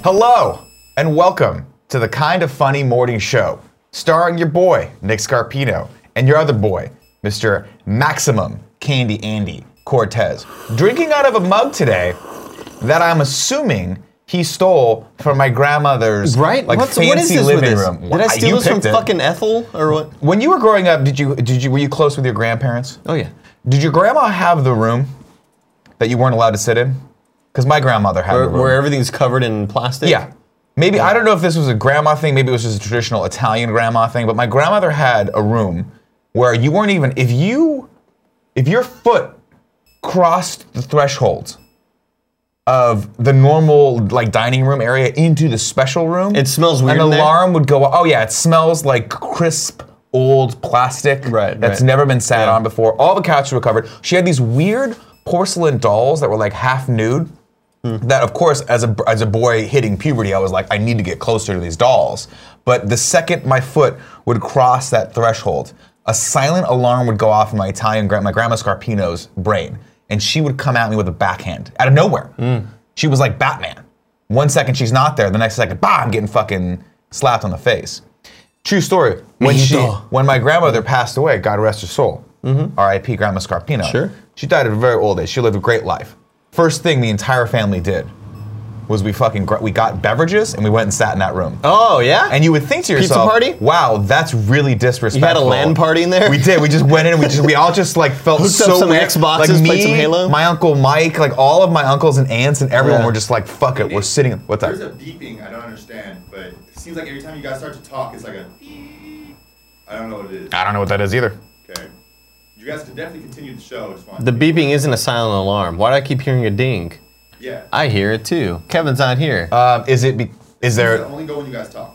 Hello, and welcome to the Kind of Funny Morning Show, starring your boy, Nick Scarpino, and your other boy, Mr. Maximum Candy Andy Cortez, drinking out of a mug today that I'm assuming he stole from my grandmother's right? like what is fancy this living with this? room. Did I steal this from picked it. fucking Ethel or what? When you were growing up, were you close with your grandparents? Oh yeah. Did your grandma have the room that you weren't allowed to sit in? Because my grandmother had the room. Where everything's covered in plastic? Yeah. Maybe, I don't know if this was a grandma thing, maybe it was just a traditional Italian grandma thing, but my grandmother had a room where you weren't even, if your foot crossed the threshold of the normal like dining room area into the special room. It smells weird An in there? alarm would go, oh yeah, it smells like crisp, old plastic that's never been sat on before. All the couches were covered. She had these weird porcelain dolls that were like half nude. That, of course, as a boy hitting puberty, I was like, I need to get closer to these dolls. But the second my foot would cross that threshold, a silent alarm would go off in my my grandma Scarpino's brain, and she would come at me with a backhand out of nowhere. She was like Batman. 1 second she's not there, the next second, bah, I'm getting fucking slapped on the face. True story. When my grandmother passed away, God rest her soul, R.I.P. Grandma Scarpino. Sure. She died at a very old age. She lived a great life. First thing the entire family did was we got beverages and we went and sat in that room. Oh yeah? And you would think to yourself, pizza party? Wow, that's really disrespectful. You had a LAN party in there? We did. We just went in and we all just like felt Hooked so up some weird. Xboxes, like me, played some Halo? My uncle Mike, like all of my uncles and aunts and everyone were just like, fuck it, we're sitting. What's that? There's a beeping I don't understand, but it seems like every time you guys start to talk, it's like a beep. I don't know what it is. I don't know what that is either. Okay. You guys can definitely continue the show. The beeping isn't a silent alarm. Why do I keep hearing a ding? Yeah. I hear it too. Kevin's not here. Is there? It'll only go when you guys talk.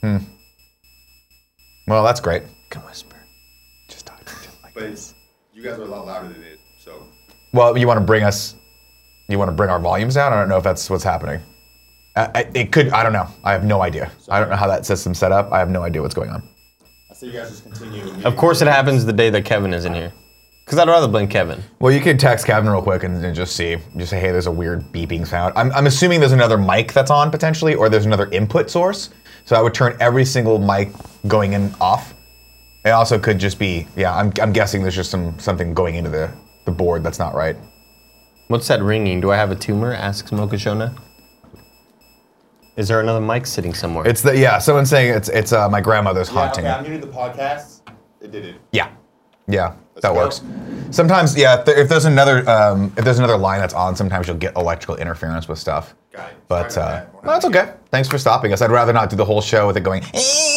Well, that's great. Can whisper. Just talk like But you guys are a lot louder than it, so. Well, you want to bring our volumes down? I don't know if that's what's happening. It could, I don't know. I have no idea. I don't know how that system's set up. I have no idea what's going on. I say you guys just continue. Of course it happens the day that Kevin isn't here. Because I'd rather blame Kevin. Well, you could text Kevin real quick and just say, hey, there's a weird beeping sound. I'm assuming there's another mic that's on potentially, or there's another input source. So I would turn every single mic going in off. It also could just be, I'm guessing there's just something going into the board that's not right. What's that ringing? Do I have a tumor? Asks Mokoshona. Is there another mic sitting somewhere? It's someone's saying it's my grandmother's haunting. Okay, I'm new to the podcast. It did it. Yeah, that go. works. Sometimes, if there's another line that's on, sometimes you'll get electrical interference with stuff. Got it. But Sorry about that. no, that's okay. Thanks for stopping us. I'd rather not do the whole show with it going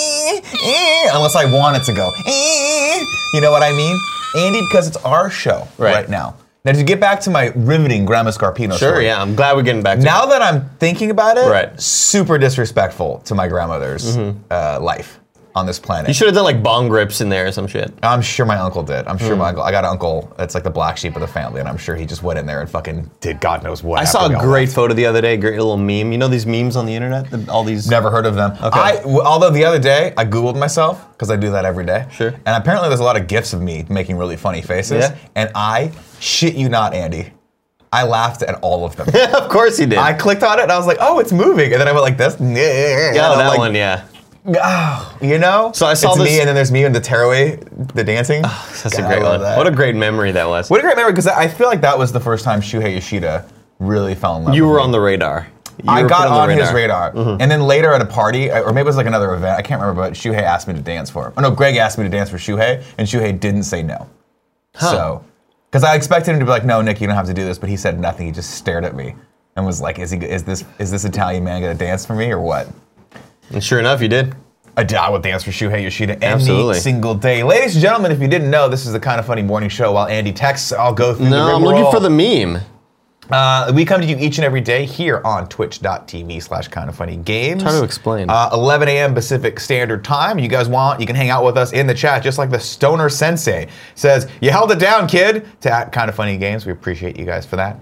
unless I want it to go. You know what I mean, Andy? Because it's our show right now. Now, to get back to my riveting Grandma Scarpino story. Sure, yeah, I'm glad we're getting back to Now that I'm thinking about it, Right. super disrespectful to my grandmother's life on this planet. You should have done like bong grips in there or some shit. I'm sure my uncle did. I'm sure my uncle. I got an uncle that's like the black sheep of the family, and I'm sure he just went in there and fucking did God knows what. I saw a great photo the other day, great little meme. You know these memes on the internet? All these. Never heard of them. Okay. Although the other day I Googled myself because I do that every day. Sure. And apparently there's a lot of gifs of me making really funny faces. Yeah. And I shit you not, Andy, I laughed at all of them. Of course he did. I clicked on it and I was like, oh, it's moving, and then I went like this. yeah, that one, yeah. Oh, you know? So I saw it's this- me, and then there's me and the tearaway, the dancing. That's God, a great I love one. that. What a great memory that was. What a great memory, because I feel like that was the first time Shuhei Yoshida really fell in love You with were me. on the radar. I got on his radar. And then later at a party, or maybe it was like another event, I can't remember, but Shuhei asked me to dance for him. Oh no, Greg asked me to dance for Shuhei, and Shuhei didn't say no. So, because I expected him to be like, no, Nick, you don't have to do this, but he said nothing. He just stared at me and was like, is this Italian man gonna dance for me or what? And sure enough, you did. I will dance for Shuhei Yoshida any Absolutely. single day. Ladies and gentlemen, if you didn't know, this is the Kind of Funny morning show. While Andy texts, I'll go through the No, I'm rigmarole. looking for the meme. We come to you each and every day here on twitch.tv/kindoffunnygames. Hard to explain. 11 a.m. Pacific Standard Time. You guys want, you can hang out with us in the chat, just like the Stoner Sensei says, you held it down, kid, to Kind of Funny Games. We appreciate you guys for that.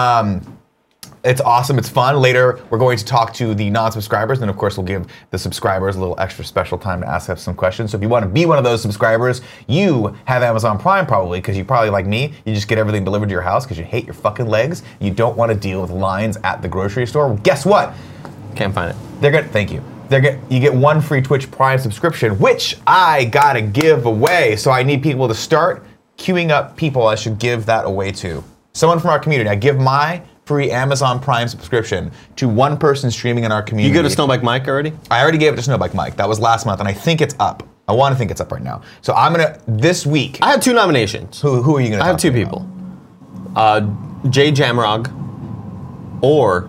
It's awesome. It's fun. Later, we're going to talk to the non-subscribers, and of course, we'll give the subscribers a little extra special time to ask us some questions. So if you want to be one of those subscribers, you have Amazon Prime probably, because you probably, like me, you just get everything delivered to your house because you hate your fucking legs. You don't want to deal with lines at the grocery store. Well, guess what? Can't find it. They're gonna thank you. You get 1 free Twitch Prime subscription, which I gotta give away. So I need people to start queuing up people I should give that away to. Someone from our community. I give my free Amazon Prime subscription to one person streaming in our community. You go to Snowbike Mike already? I already gave it to Snowbike Mike. That was last month, and I think it's up. I want to think it's up right now. So I'm gonna this week. I have 2 nominations. Who are you gonna? I have 2 people. Jay Jamrog, or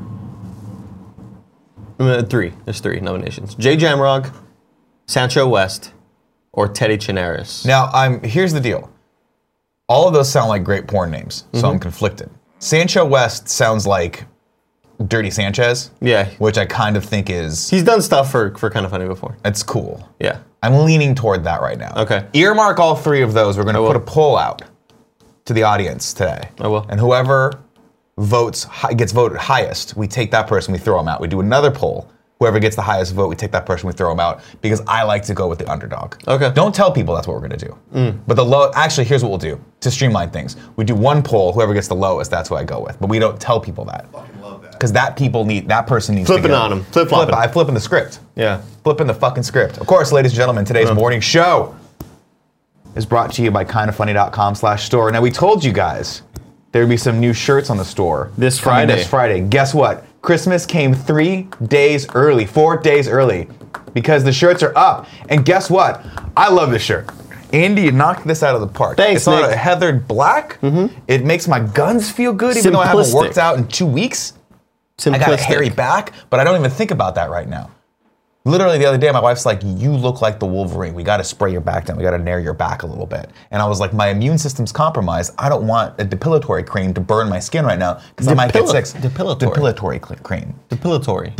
3. There's 3 nominations. Jay Jamrog, Sancho West, or Teddy Chinares. Now here's the deal. All of those sound like great porn names, so I'm conflicted. Sancho West sounds like Dirty Sanchez. Yeah. Which I kind of think is... He's done stuff for Kind of Funny before. It's cool. Yeah. I'm leaning toward that right now. Okay. Earmark all 3 of those. We're going to put a poll out to the audience today. I will. And whoever gets voted highest, we take that person, we throw them out. We do another poll. Whoever gets the highest vote, we take that person, we throw them out, because I like to go with the underdog. Okay. Don't tell people that's what we're gonna do. But actually, here's what we'll do to streamline things. We do 1 poll, whoever gets the lowest, that's who I go with. But we don't tell people that. I fucking love that. Because that person needs Flipping to on them. Flip-flopping. I'm flipping the script. Yeah. Flipping the fucking script. Of course, ladies and gentlemen, today's morning show is brought to you by kindoffunny.com/store. Now, we told you guys there would be some new shirts on the store. This coming Friday. This Friday. Guess what? Christmas came 3 days early, 4 days early, because the shirts are up. And guess what? I love this shirt. Andy, you knocked this out of the park. Thanks, It's not Nick. a heathered black. It makes my guns feel good, even though I haven't Simplistic. worked out in 2 weeks. I got a Simplistic. hairy back, but I don't even think about that right now. Literally the other day, my wife's like, you look like the Wolverine. We got to spray your back down. We got to nair your back a little bit. And I was like, my immune system's compromised. I don't want a depilatory cream to burn my skin right now because I might get sick. Depilatory cream. Depilatory.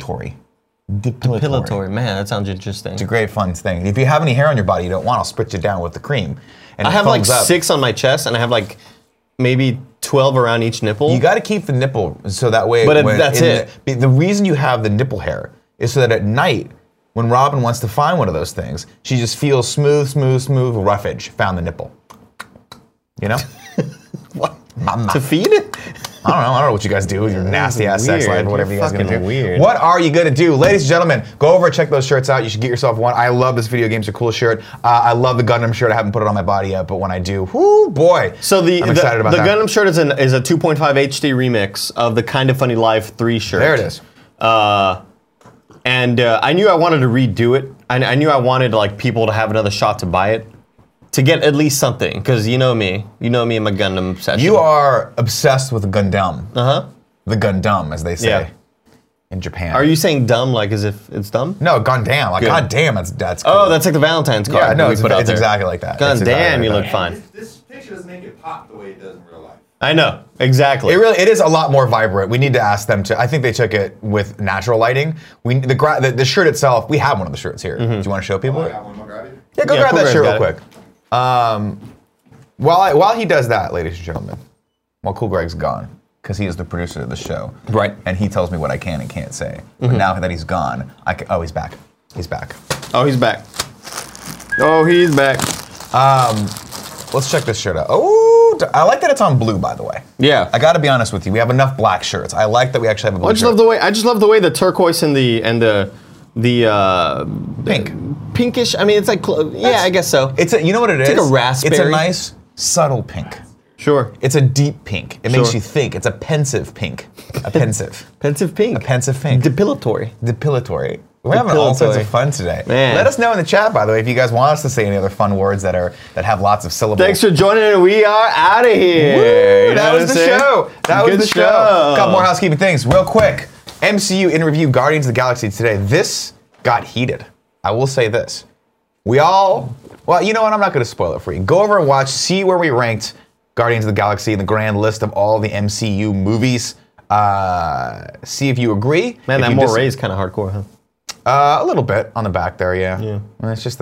Depilatory. Man, that sounds interesting. It's a great fun thing. If you have any hair on your body you don't want, I'll spritz you down with the cream. And I it have like foams up. 6 on my chest, and I have like maybe 12 around each nipple. You got to keep the nipple so that way. But that's it. The reason you have the nipple hair is so that at night, when Robin wants to find one of those things, she just feels smooth roughage. Found the nipple. You know? What? Mama. To feed it? I don't know what you guys do with your nasty ass sex weird. life or whatever You're you guys are gonna fucking do. weird. What are you gonna do? Ladies and gentlemen, go over and check those shirts out. You should get yourself one. I love this Video Games Are Cool shirt. I love the Gundam shirt. I haven't put it on my body yet, but when I do, whoo boy. So I'm excited about that. Gundam shirt is a 2.5 HD remix of the Kind of Funny Live 3 shirt. There it is. And I knew I wanted to redo it. I knew I wanted like people to have another shot to buy it, to get at least something. Because you know me and my Gundam obsession. You are obsessed with Gundam. Uh-huh. The Gundam, as they say Yeah. in Japan. Are you saying dumb like as if it's dumb? No, Gundam. Like, Good. goddamn, that's cool. Oh, that's like the Valentine's card. Yeah, no, we it's put out there. exactly like that. God It's damn, exactly you like look that. fine. This picture doesn't make it pop the way it does in real life. I know, exactly. It is a lot more vibrant. We need to ask them to. I think they took it with natural lighting. The shirt itself. We have one of the shirts here. Do you want to show people Oh, I it? got one more, grab it. Yeah, go Yeah, grab Cool that Greg's shirt real got quick. While he does that, ladies and gentlemen, while Cool Greg's gone, because he is the producer of the show, Right. And he tells me what I can and can't say. But now that he's gone, he's back. He's back. Oh, he's back. Oh, he's back. Let's check this shirt out. Oh, I like that it's on blue, by the way. Yeah. I got to be honest with you. We have enough black shirts. I like that we actually have a blue I just shirt. love the way the turquoise and the Pink. pinkish. I mean, it's like yeah, I guess so. You know what it is? like a raspberry. It's a nice, subtle pink. Sure. It's a deep pink. It makes Sure. you think. It's a pensive pink. A pensive. Pensive pink. A pensive pink. Depilatory. Depilatory. We're having all sorts of fun today. Man. Let us know in the chat, by the way, if you guys want us to say any other fun words that have lots of syllables. Thanks for joining us. We are out of here. Woo, You know that what was I'm the saying? show. That was Good the show. Couple more housekeeping things, real quick. MCU in review, Guardians of the Galaxy today. This got heated. I will say this. Well, you know what? I'm not going to spoil it for you. Go over and watch, see where we ranked Guardians of the Galaxy in the grand list of all the MCU movies. See if you agree. Man, If that you Moray is kind of hardcore, huh? a little bit on the back there, yeah. Well, it's just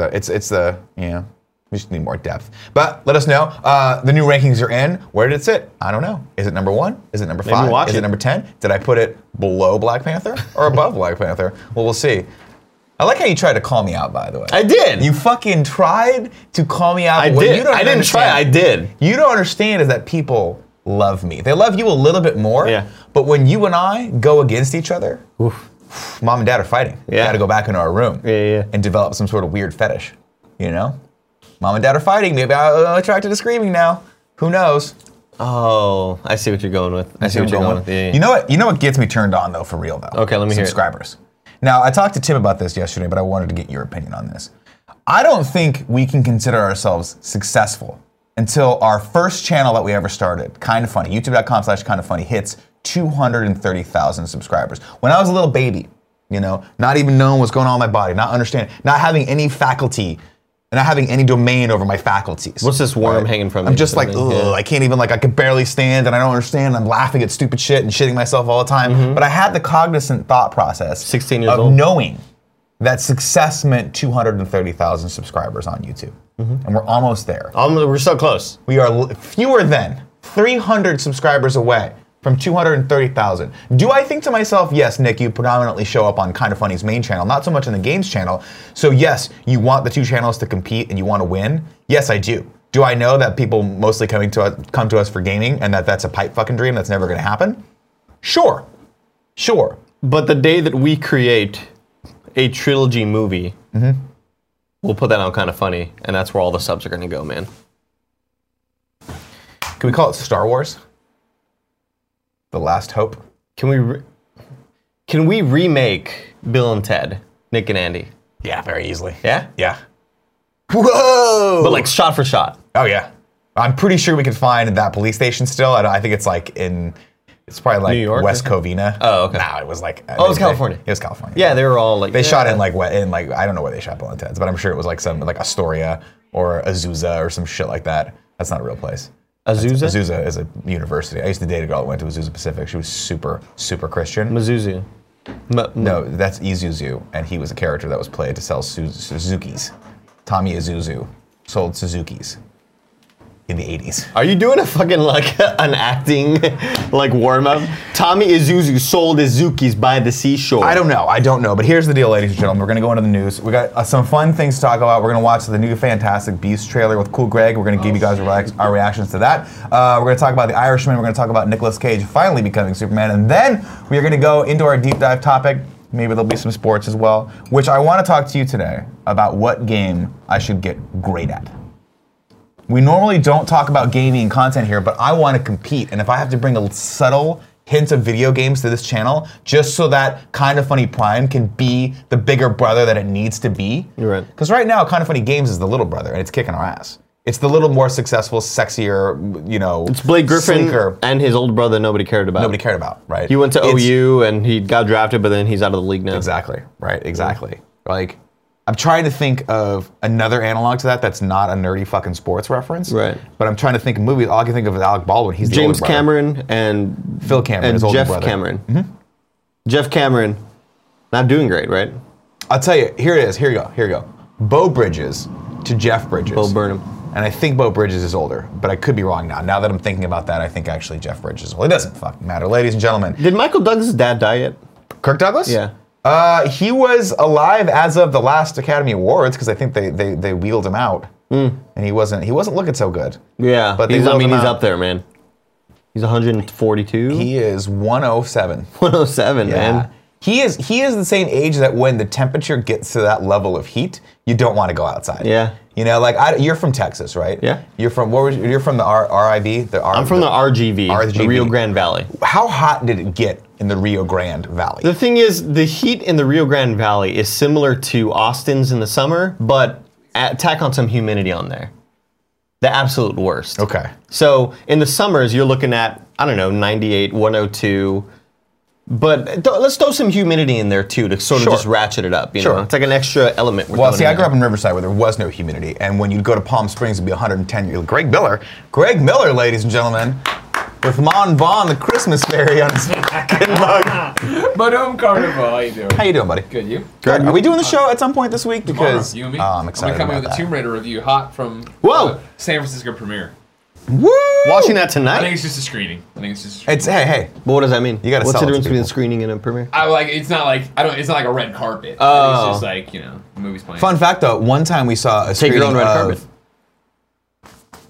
we just need more depth. But let us know. The new rankings are in. Where did it sit? I don't know. Is it number 1? Is it number 5? watch Is it it. number 10? Did I put it below Black Panther or above Black Panther? Well, we'll see. I like how you tried to call me out, by the way. I did. You fucking tried to call me out. I What did. you don't I didn't try. I understand- did. You don't understand is that people love me. They love you a little bit more. Yeah. But when you and I go against each other, mom and dad are fighting. Yeah. Got to go back into our room Yeah. and develop some sort of weird fetish. You know, mom and dad are fighting. Maybe I'm attracted to screaming now. Who knows? Oh, I see what you're going with. I see what you're going with. Yeah. You know what? You know what gets me turned on though, for real though. Okay, let me hear it. Subscribers. Now, I talked to Tim about this yesterday, but I wanted to get your opinion on this. I don't think we can consider ourselves successful until our first channel that we ever started, Kind of Funny, youtube.com/kindoffunny, hits 230,000 subscribers. When I was a little baby, you know, not even knowing what's going on in my body, not understanding, not having any faculty, not having any domain over my faculties. What's this worm hanging from I'm you? just like, ugh, Yeah. I can't even, like, I can barely stand and I don't understand. I'm laughing at stupid shit and shitting myself all the time. But I had the cognizant thought process 16 years of old. knowing that success meant 230,000 subscribers on YouTube. And we're almost there. We're so close. We are fewer than 300 subscribers away from 230,000. Do I think to myself, yes, Nick, you predominantly show up on Kind of Funny's main channel, not so much on the games channel. So yes, you want the two channels to compete and you want to win? Yes, I do. Do I know that people mostly come to us for gaming and that's a pipe fucking dream that's never gonna happen? Sure. But the day that we create a trilogy movie, we'll put that on Kind of Funny, and that's where all the subs are going to go, man. Can we call it Star Wars? The Last Hope? Can we remake Bill and Ted, Nick and Andy? Yeah, very easily. Yeah? Yeah. Whoa! But like shot for shot. Oh yeah. I'm pretty sure we could find that police station still. I think it's like it's probably like New York West Covina. Oh, okay. No, it was like. Oh, it was California. It was California. Yeah, they were all like. They shot in like I don't know where they shot Bill and Ted's, but I'm sure it was like some like Astoria or Azusa or some shit like that. That's not a real place. Azusa? Azusa is a university. I used to date a girl that went to Azusa Pacific. She was super Christian. Mizuzu. No, that's Isuzu, and he was a character that was played to sell Suzukis. Tommy Isuzu sold Suzukis in the 80s. Are you doing a fucking like an acting like warm up? Tommy Isuzu sold Izukis by the seashore. I don't know. But here's the deal, ladies and gentlemen. We're gonna go into the news. We got some fun things to talk about. We're gonna watch the new Fantastic Beasts trailer with Cool Greg. We're gonna give you guys our reactions to that. We're gonna talk about The Irishman. We're gonna talk about Nicolas Cage finally becoming Superman, and then we are gonna go into our deep dive topic. Maybe there'll be some sports as well, which I want to talk to you today about what game I should get great at. We normally don't talk about gaming content here, but I want to compete, and if I have to bring a subtle hint of video games to this channel, just so that Kind of Funny Prime can be the bigger brother that it needs to be. You're right. Because right now, Kind of Funny Games is the little brother, and it's kicking our ass. It's the little more successful, sexier, you know, It's Blake Griffin sleeker. and his older brother nobody cared about. Nobody cared about, right? He went to It's- OU and he got drafted, but then he's out of the league now. Exactly, right, exactly. Like, I'm trying to think of another analog to that that's not a nerdy fucking sports reference. Right. But I'm trying to think of movies. All I can think of is Alec Baldwin. He's the James older brother. Cameron and Phil Cameron, and his older Jeff brother. Cameron. Jeff Cameron, not doing great, right? I'll tell you, here it is. Here you go. Bo Bridges to Jeff Bridges. Bo Burnham. And I think Bo Bridges is older, but I could be wrong now. Now that I'm thinking about that, I think actually Jeff Bridges is older. It doesn't fucking matter. Ladies and gentlemen. Did Michael Douglas' dad die yet? Kirk Douglas? Yeah. He was alive as of the last Academy Awards because I think they wheeled him out, and he wasn't looking so good. Yeah, But he's, they wheeled him he's out. up there, man. He's 142. He is 107. 107, man. He is the same age that when the temperature gets to that level of heat, you don't want to go outside. Yeah. You know, like you're from Texas, right? Yeah. You're from you're from the RIV. I'm from the RGV, the Rio Grande Valley. How hot did it get in the Rio Grande Valley? The thing is, the heat in the Rio Grande Valley is similar to Austin's in the summer, but tack on some humidity on there. The absolute worst. Okay. So in the summers, you're looking at, I don't know, 98, 102. But let's throw some humidity in there too to sort of just ratchet it up. You know? It's like an extra element. Well, see, I grew up in Riverside where there was no humidity, and when you'd go to Palm Springs, it'd be 110. Greg Miller, ladies and gentlemen, with Mon Vaughn, the Christmas fairy on his fucking mug. Madame Carnival, how you doing? How you doing, buddy? Good, you? Good. Are we doing the show at some point this week? Because you and me. I'm excited I'm coming about with a that. Tomb Raider review, hot from Whoa! San Francisco premiere. Woo! Watching that I think tonight? it's just a screening. It's hey. But what does that mean? You gotta What's sell the it to difference between people. screening and a premiere? It's not like It's not like a red carpet. Oh. It's just like the movie's playing. Fun fact though, one time we saw a Take your screening own red of carpet.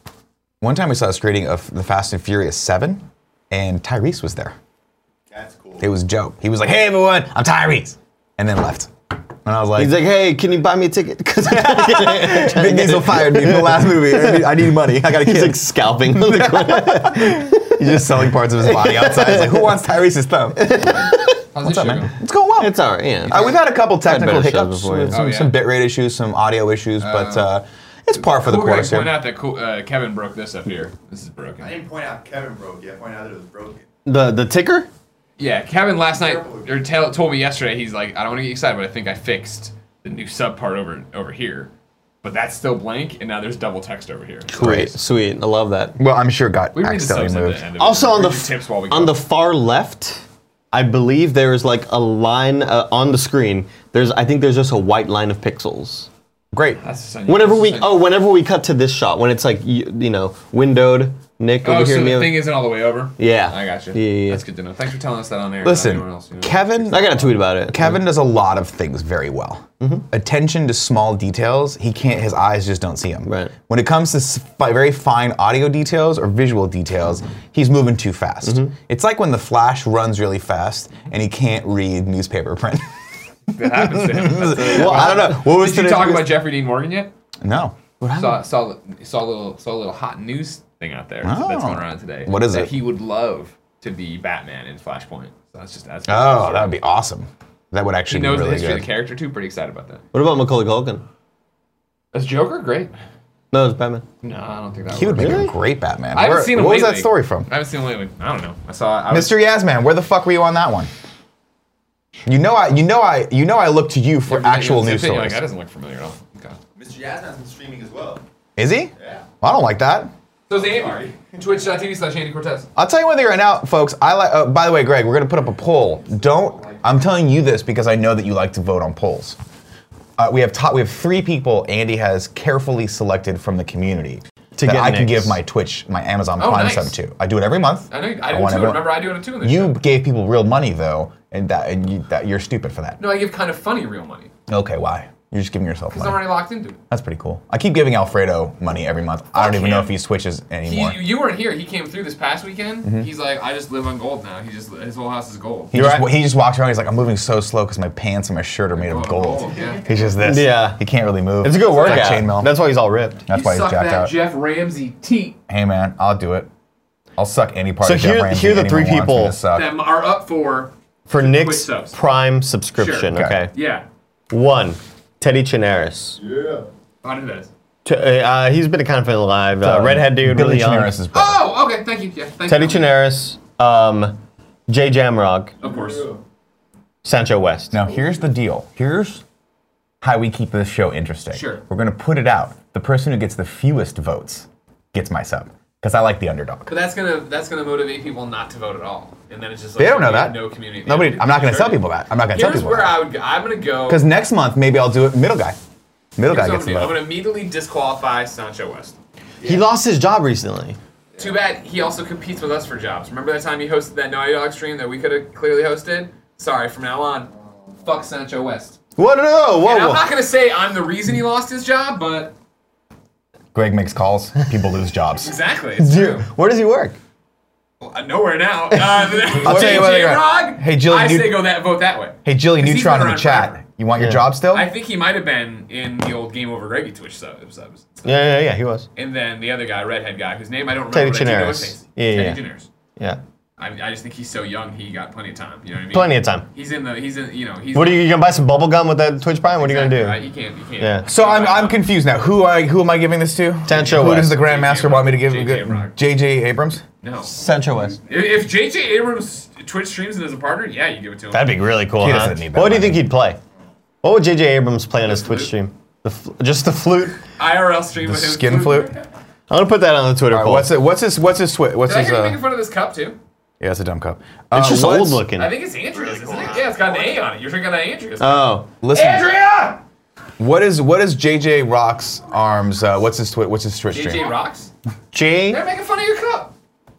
one time we saw a screening of The Fast and Furious 7, and Tyrese was there. That's cool. It was a joke. He was like, "Hey everyone, I'm Tyrese," and then left. And I was like, he's like, "Hey, can you buy me a ticket?" Because Vin Diesel fired me from the last movie. I need money. I got a kid. he's like scalping. He's just selling parts of his body outside. He's like, "Who wants Tyrese's thumb?" What's up, man? It's going well. It's alright, yeah. We've had a couple technical better shows hiccups, before, with yeah. some bitrate issues, some audio issues, but it's par for the course here. Point out that Kevin broke this up here. This is broken. I didn't point out Kevin broke it. I pointed out that it was broken. The ticker? Yeah, Kevin last night told me yesterday. He's like, I don't want to get excited, but I think I fixed the new sub part over here. But that's still blank, and now there's double text over here. Great, sweet. I love that. Well, I'm sure it got We read the subs accidentally at the moved. end of it. Also We read the tips while we on go. the far left, I believe there is like a line on the screen. I think there's just a white line of pixels. Great. That's Whenever we cut to this shot, when it's like you know windowed, Nick over Oh, here. so me the over- thing isn't all the way over? Yeah. I got you. Yeah. That's good to know. Thanks for telling us that on air. not Listen, anyone else, you know. Kevin. I got a tweet about it. Kevin does a lot of things very well. Attention to small details, he can't. His eyes just don't see them. Right. When it comes to very fine audio details or visual details, he's moving too fast. It's like when the Flash runs really fast and he can't read newspaper print. That happens to him. Well, I don't know. What was Did you today's talk news? about Jeffrey Dean Morgan yet? No. Saw a little hot news thing out there that's going around today. What is that it? He would love to be Batman in Flashpoint. So that's Oh, that would be awesome. That would He actually be knows the really history of good. the character too. Pretty excited about that. What about Macaulay Culkin? As Joker, great. No, it's Batman. No, I don't think that. He would works. make a great Batman. I haven't seen him What was lately. that story from? I haven't seen him lately. I don't know. I saw Mr. Yasman, where the fuck were you on that one? You know I look to you for actual news Like, stories. that doesn't look familiar at all. Okay. Mr. Yasman's been streaming as well. Is he? Yeah. Well, I don't like that. So is Andy. Twitch.tv/Andy Cortez. I'll tell you one thing right now, folks. I like. By the way, Greg, we're gonna put up a poll. I'm telling you this because I know that you like to vote on polls. We have 3 people Andy has carefully selected from the community that get I can Nick's. give my Amazon Oh, Prime nice. sub to. I do it every month. I know. I do want too. everyone- Remember, I do it too in this You show. gave people real money though, and you're stupid for that. No, I give kind of funny real money. Okay, why? You're just giving yourself Because I'm money. already locked into it. That's pretty cool. I keep giving Alfredo money every month. I don't even know him. if he switches anymore. You weren't here. He came through this past weekend. He's like, I just live on gold now. His whole house is gold. He just walks around. He's like, I'm moving so slow because my pants and my shirt are made of gold. Yeah. He's just this. Yeah. He can't really move. It's a good like workout. chainmail. That's why he's all ripped. That's why he's Suck jacked that out. Jeff Ramsey teat. Hey man, I'll do it. I'll suck any part So of Jeff here- Ramsey here are the anyone 3 wants me people to suck. That are up for Nick's subs. Prime subscription, Sure. okay? Yeah. 1, Teddy Chinaris. Yeah. I know who that is. He's been a kind of alive. Redhead dude, Billy really young. Chinaris' brother. Oh, okay. Thank you. Yeah. Thank Teddy you. Chinaris, Jay Jamrock, Of course. Sancho West. Now here's the deal. Here's how we keep this show interesting. Sure. We're gonna put it out. The person who gets the fewest votes gets my sub. Because I like the underdog. But that's gonna motivate people not to vote at all, and then it's just like They don't know we have that. No community. Nobody. I'm not gonna Sure. tell people that. I'm not gonna tell Here's people where that. I would go. I'm gonna go. Because next month maybe I'll do it middle guy. Middle guy Here's what gets the I'm gonna do. I'm vote. gonna immediately disqualify Sancho West. He lost his job recently. Too bad he also competes with us for jobs. Remember that time he hosted that Naughty Dog stream that we could have clearly hosted? Sorry, from now on, fuck Sancho West. What? No, whoa, And I'm whoa. not gonna say I'm the reason he lost his job, but Greg makes calls. People lose jobs. exactly, it's Dude, true. where does he work? Nowhere now. I'll tell you what, J-Rog, hey, Jilly, I you- say go vote that way. Hey, Jilly 'Cause he's Neutron been in the around chat. forever. You want your Yeah. job still? I think he might have been in the old Game Over Greggy Twitch subs. Yeah, he was. And then the other guy, redhead guy, whose name I don't Teddy remember. but I do know his Chinaris. face. Yeah, Teddy yeah. Chinaris. Yeah. I just think he's so young. He got plenty of time. You know what I mean? Plenty of time. He's in. He's. What are you gonna buy some bubble gum with that Twitch Prime? What are you gonna do? Right? You can't. Yeah. So I'm confused now. Who am I giving this to? Sancho Who does West. the Grandmaster want me to give? J.J. Rock. J.J. Abrams. No. Sancho West. If J.J. Abrams Twitch streams and as a partner, yeah, you give it to him. That'd be really cool, He huh? doesn't need that What do you money. think he'd play? What would J.J. Abrams play on his Twitch flute? stream? Just the flute? IRL stream The with him. skin flute. I'm gonna put that on the Twitter All right, poll. what's his Did I hear you making yeah, fun of this cup too? it's a dumb cup. It's just old looking. I think it's Andrea's, isn't it? Yeah, it's got an A on it. You're drinking that Andrea's. Oh. Listen, Andrea! what is JJ Rock's arms? What's his Twitch JJ stream? rocks. Jay, They're making fun of your cup.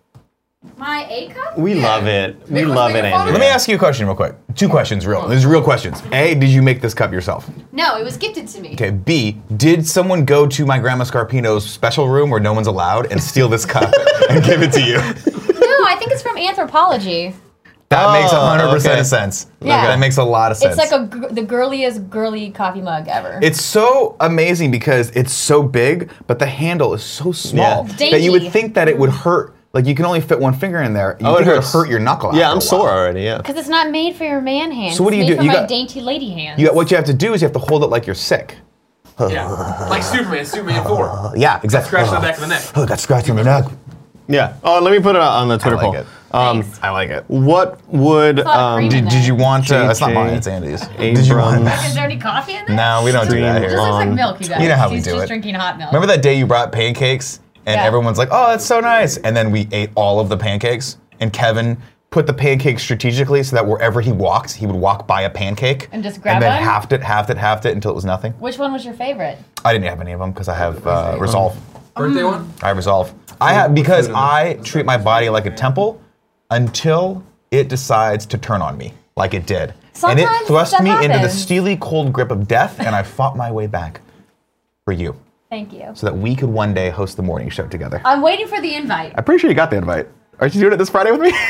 My A cup? we love it. We Nick was love it, making fun of Andrew. Let me ask you a question real quick. 2 questions, real. These are real questions. A, did you make this cup yourself? No, it was gifted to me. Okay. B, did someone go to my grandma Scarpino's special room where no one's allowed and steal this cup and give it to you? No, I think it's from Anthropology. That makes 100% of sense. Yeah. That makes a lot of sense. It's like the girliest girly coffee mug ever. It's so amazing because it's so big, but the handle is so small that you would think that it would hurt. Like you can only fit one finger in there. You think it would hurt your knuckle. Yeah, I'm sore already. Yeah. Because it's not made for your man hands. So what do you it's do? made for You my dainty lady hands. What you have to do is you have to hold it like you're sick. Yeah, like Superman 4. Yeah, exactly. Scratch the back of the neck. Oh, got scratched on the neck. Yeah. Oh, let me put it on the Twitter I like poll. it. Thanks. I like it. What would Did you want to? That's not JJ mine. It's Andy's. Did you want Abrams. Is there any coffee in there? No, we don't do that It just here. looks like milk, you guys. You know how we He's do just it. drinking hot milk. Remember that day you brought pancakes and Yeah. everyone's like, "Oh, that's so nice," and then we ate all of the pancakes, and Kevin put the pancakes strategically so that wherever he walked, he would walk by a pancake And just grab and then one? halved it until it was nothing. Which one was your favorite? I didn't have any of them because I have resolve. Birthday one? I have resolve. I have because I treat my body like a temple until it decides to turn on me, like it did. And it Sometimes thrust that me into the happens. steely cold grip of death, and I fought my way back for you, Thank you. so that we could one day host the morning show together. I'm waiting for the invite. I'm pretty sure you got the invite. Are you doing it this Friday with me?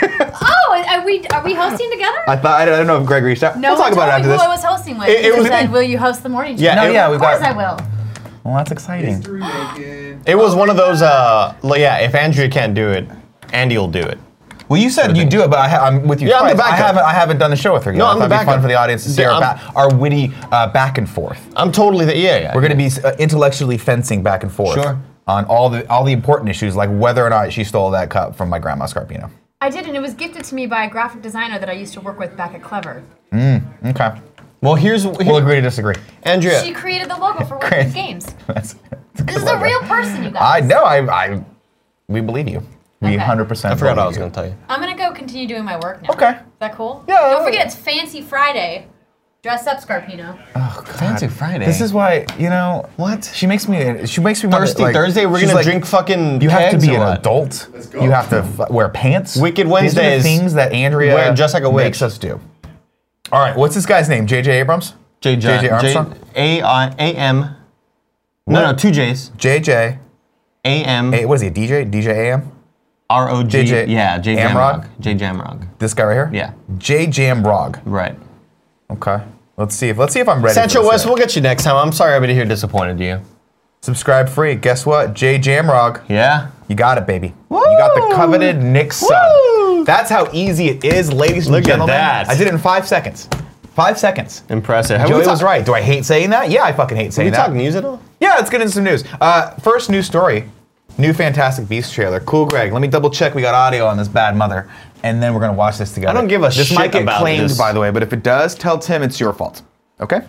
Oh, are we hosting together? I don't know if Greg reached out. No we'll talk one about it told after me this. who I was hosting with. It He was said, me. "Will you host the morning show?" Yeah, No, yeah, of we've course got. I will. Well, that's exciting. History making. It was one of those, if Andrea can't do it, Andy will do it. Well, you said you do it, but I'm with you. Yeah, I'm the twice. backup. I haven't done the show with her yet. No, I I'm thought the it'd be fun backup. for the audience to see Yeah, our witty back and forth. I'm totally yeah. We're going to be intellectually fencing back and forth Sure. on all the important issues, like whether or not she stole that cup from my grandma Scarpino. I did, and it was gifted to me by a graphic designer that I used to work with back at Clever. Okay. Well, We'll agree to disagree. Andrea. She created the logo for Great. Wicked Games. That's This is a real person, you I guys. know. We believe you. We Okay. 100%. I forgot what I believe was you. going to tell you. I'm gonna go continue doing my work now. Okay. Is that cool? Yeah. Don't forget, it's Fancy Friday. Dress up, Scarpino. Oh, God. Fancy Friday. This is why What? She makes me. Thirsty like, Thursday. We're she's gonna like, drink fucking. You have to kegs be or an what? adult. Let's go. You have to wear pants. Wicked These are Wednesdays. the things that Andrea Dress like a witch. makes us do. All right, what's this guy's name? J.J. Abrams? J.J. Armstrong? A-M. No, 2 J's. J.J. A-M. What is he, a DJ? DJ AM? R-O-G. JJ Yeah, J Amrog? Jamrog. J Jamrog. This guy right here? Yeah. J. Jamrog. Right. Okay. Let's see if I'm ready. Sancho for this West, guy. we'll get you next time. I'm sorry everybody here disappointed you. Subscribe free. Guess what? J. Jamrog. Yeah? You got it, baby. You got the coveted Nick sub. Woo! That's how easy it is, ladies and Look at gentlemen. that. I did it in 5 seconds. 5 seconds. Impressive. Joey was right. Do I hate saying that? Yeah, I fucking hate Can saying we that. talk news at all? Yeah, let's get into some news. First news story. New Fantastic Beasts trailer. Cool, Greg. Let me double check we got audio on this bad mother, and then we're gonna watch this together. I don't give a This shit might get about claimed, this. by the way, but if it does, tell Tim it's your fault. Okay?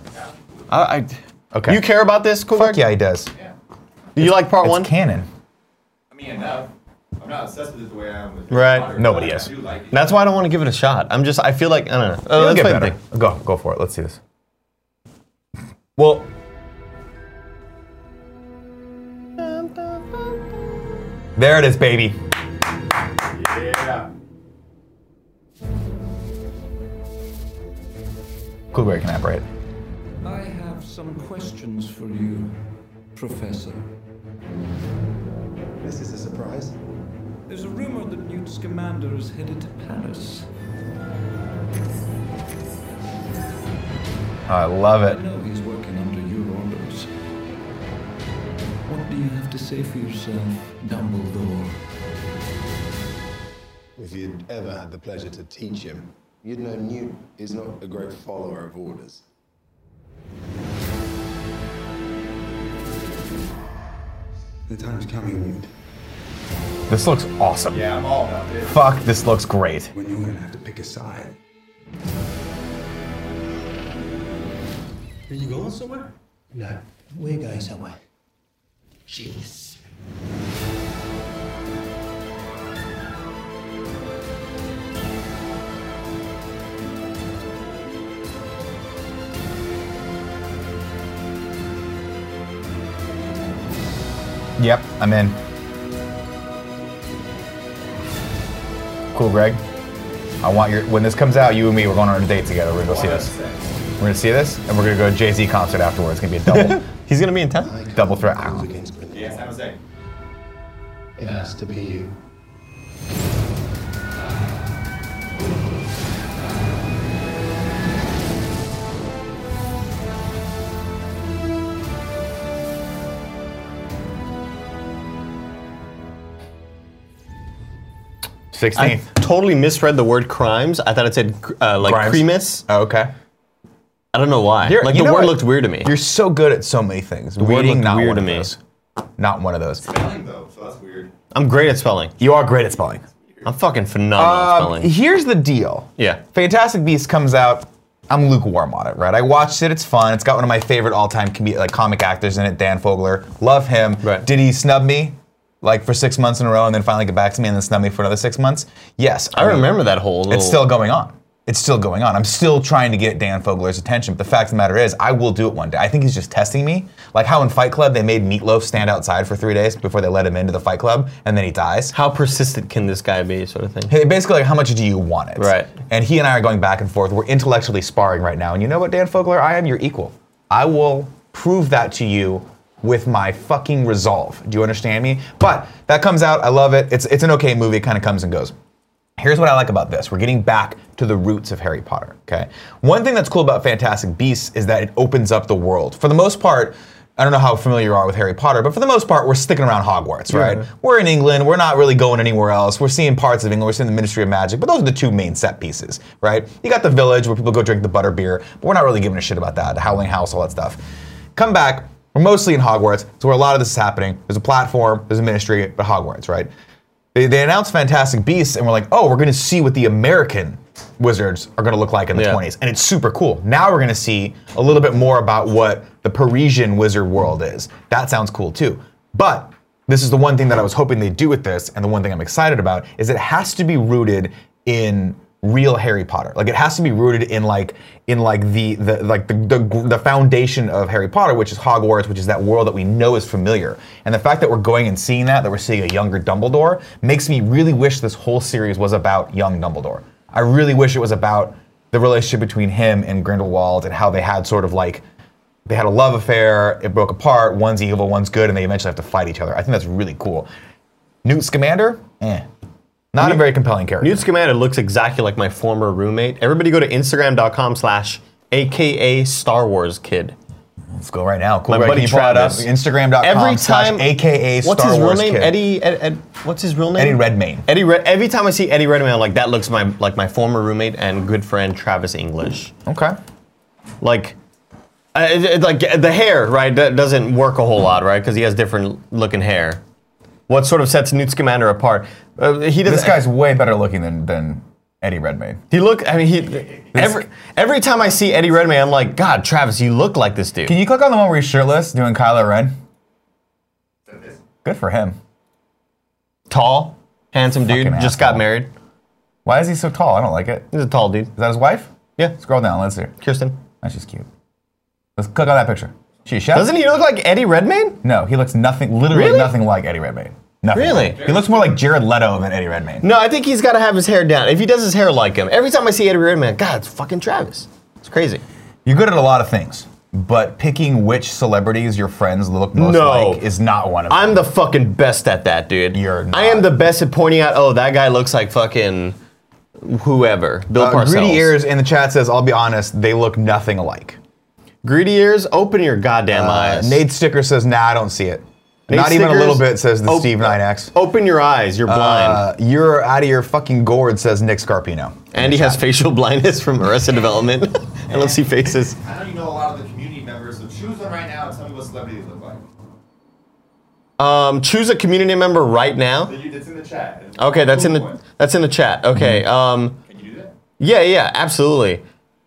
Okay. You care about this, Cool Fuck Greg? yeah, he does. You like part It's one? canon. I mean, enough. I'm not obsessed with it the way I am with Right. Potter, Nobody but is. I do like it. That's why I don't want to give it a shot. I feel like, I don't know. It'll Let's get play the better. thing. Go for it. Let's see this. Well, there it is, baby. Yeah. Cool, Greg can operate. I have some questions for you, Professor. This is a surprise. There's a rumor that Newt Scamander is headed to Paris. I love I it. know he's working under your orders. What do you have to say for yourself, Dumbledore? If you'd ever had the pleasure to teach him, you'd know Newt is not a great follower of orders. The time's coming, Newt, This looks awesome. Yeah, I'm all about this. Fuck, this looks great. when you're gonna have to pick a side. Are you going somewhere? No, we're going somewhere. Jeez. Yep, I'm in. Cool, Greg. I want when this comes out, you and me, we're going on a date together. We're gonna go see this. We're gonna see this, and we're gonna go to a Jay-Z concert afterwards. It's gonna be a double, He's going to be in town? double threat. Against Grindelwald. Yeah, San Jose. It has to be you. 16th. I totally misread the word crimes. I thought it said like Crimes? creamus. Oh, okay. I don't know why. You're- Like you the know word what? looked weird to me. You're so good at so many things. word Reading, looked not weird one to of me. those. Not one of those. Spelling though, so that's weird. I'm great at spelling. You are great at spelling. I'm fucking phenomenal at spelling. Here's the deal. Yeah. Fantastic Beasts comes out. I'm lukewarm on it, right? I watched it. It's fun. It's got one of my favorite all-time comic actors in it, Dan Fogler. Love him. Right. Did he snub me like for 6 months in a row and then finally get back to me and then snub me for another 6 months? Yes. I remember that whole little... It's still going on. It's still going on. I'm still trying to get Dan Fogler's attention, but the fact of the matter is, I will do it one day. I think he's just testing me. Like how in Fight Club, they made Meatloaf stand outside for 3 days before they let him into the Fight Club, and then he dies. How persistent can this guy be, sort of thing? Hey, basically, like, how much do you want it? Right. And he and I are going back and forth. We're intellectually sparring right now. And you know what, Dan Fogler? I am your equal. I will prove that to you with my fucking resolve. Do you understand me? But that comes out. I love it. It's an okay movie. It kind of comes and goes. Here's what I like about this. We're getting back to the roots of Harry Potter, okay? One thing that's cool about Fantastic Beasts is that it opens up the world. For the most part, I don't know how familiar you are with Harry Potter, but for the most part, we're sticking around Hogwarts, right? We're in England. We're not really going anywhere else. We're seeing parts of England. We're seeing the Ministry of Magic, but those are the two main set pieces, right? You got the village where people go drink the butter beer, but we're not really giving a shit about that. The Howling House, all that stuff. Come back. We're mostly in Hogwarts. It's where a lot of this is happening. There's a platform. There's a ministry, but Hogwarts, right? They announced Fantastic Beasts, and we're like, oh, we're going to see what the American wizards are going to look like in the 20s. And it's super cool. Now we're going to see a little bit more about what the Parisian wizard world is. That sounds cool, too. But this is the one thing that I was hoping they'd do with this, and the one thing I'm excited about, is it has to be rooted in real Harry Potter. Like, it has to be rooted in the foundation of Harry Potter, which is Hogwarts, which is that world that we know is familiar. And the fact that we're going and seeing that we're seeing a younger Dumbledore, makes me really wish this whole series was about young Dumbledore. I really wish it was about the relationship between him and Grindelwald and how they had sort of like, they had a love affair, it broke apart, one's evil, one's good, and they eventually have to fight each other. I think that's really cool. Newt Scamander? Not a very compelling character. Newt Scamander looks exactly like my former roommate. Everybody go to Instagram.com/AKA Star Wars Kid. Let's go right now. Cool. My buddy Travis. Instagram.com/AKA Star what's his real Wars name? Kid. What's his real name? Eddie Redmayne. Every time I see Eddie Redmayne, I'm like, that looks like my former roommate and good friend Travis English. Okay. Like the hair, right? That doesn't work a whole lot, right? Because he has different looking hair. What sort of sets Newt Scamander apart? This guy's way better looking than Eddie Redmayne. Every time I see Eddie Redmayne, I'm like, God, Travis, you look like this dude. Can you click on the one where he's shirtless doing Kylo Ren? Good for him. Tall, handsome dude, Fucking just asshole. got married. Why is he so tall? I don't like it. He's a tall dude. Is that his wife? Yeah. Scroll down. Let's see her. Kirsten. Oh, she's cute. Let's click on that picture. She a chef? Doesn't he look like Eddie Redmayne? No, he looks literally nothing like Eddie Redmayne. Nothing. Really? He looks more like Jared Leto than Eddie Redmayne. No, I think he's got to have his hair down. If he does his hair like him, every time I see Eddie Redmayne, God, it's fucking Travis. It's crazy. You're good at a lot of things, but picking which celebrities your friends look most like is not one of them. I'm the fucking best at that, dude. You're not. I am the best at pointing out, oh, that guy looks like fucking whoever. Bill Parcells. Greedy Ears in the chat says, I'll be honest, they look nothing alike. Greedy Ears, open your goddamn eyes. Nate Sticker says, nah, I don't see it. Nate Not even a Stickers, little bit, says the Steve 9X. Open your eyes, you're blind. You're out of your fucking gourd, says Nick Scarpino. Andy has facial blindness from Arrested Development. I don't see faces. I know you know a lot of the community members, so choose one right now and tell me what celebrities look like. Choose a community member right now. It's in the chat. Okay, that's in the chat. Okay. Can you do that? Yeah, absolutely.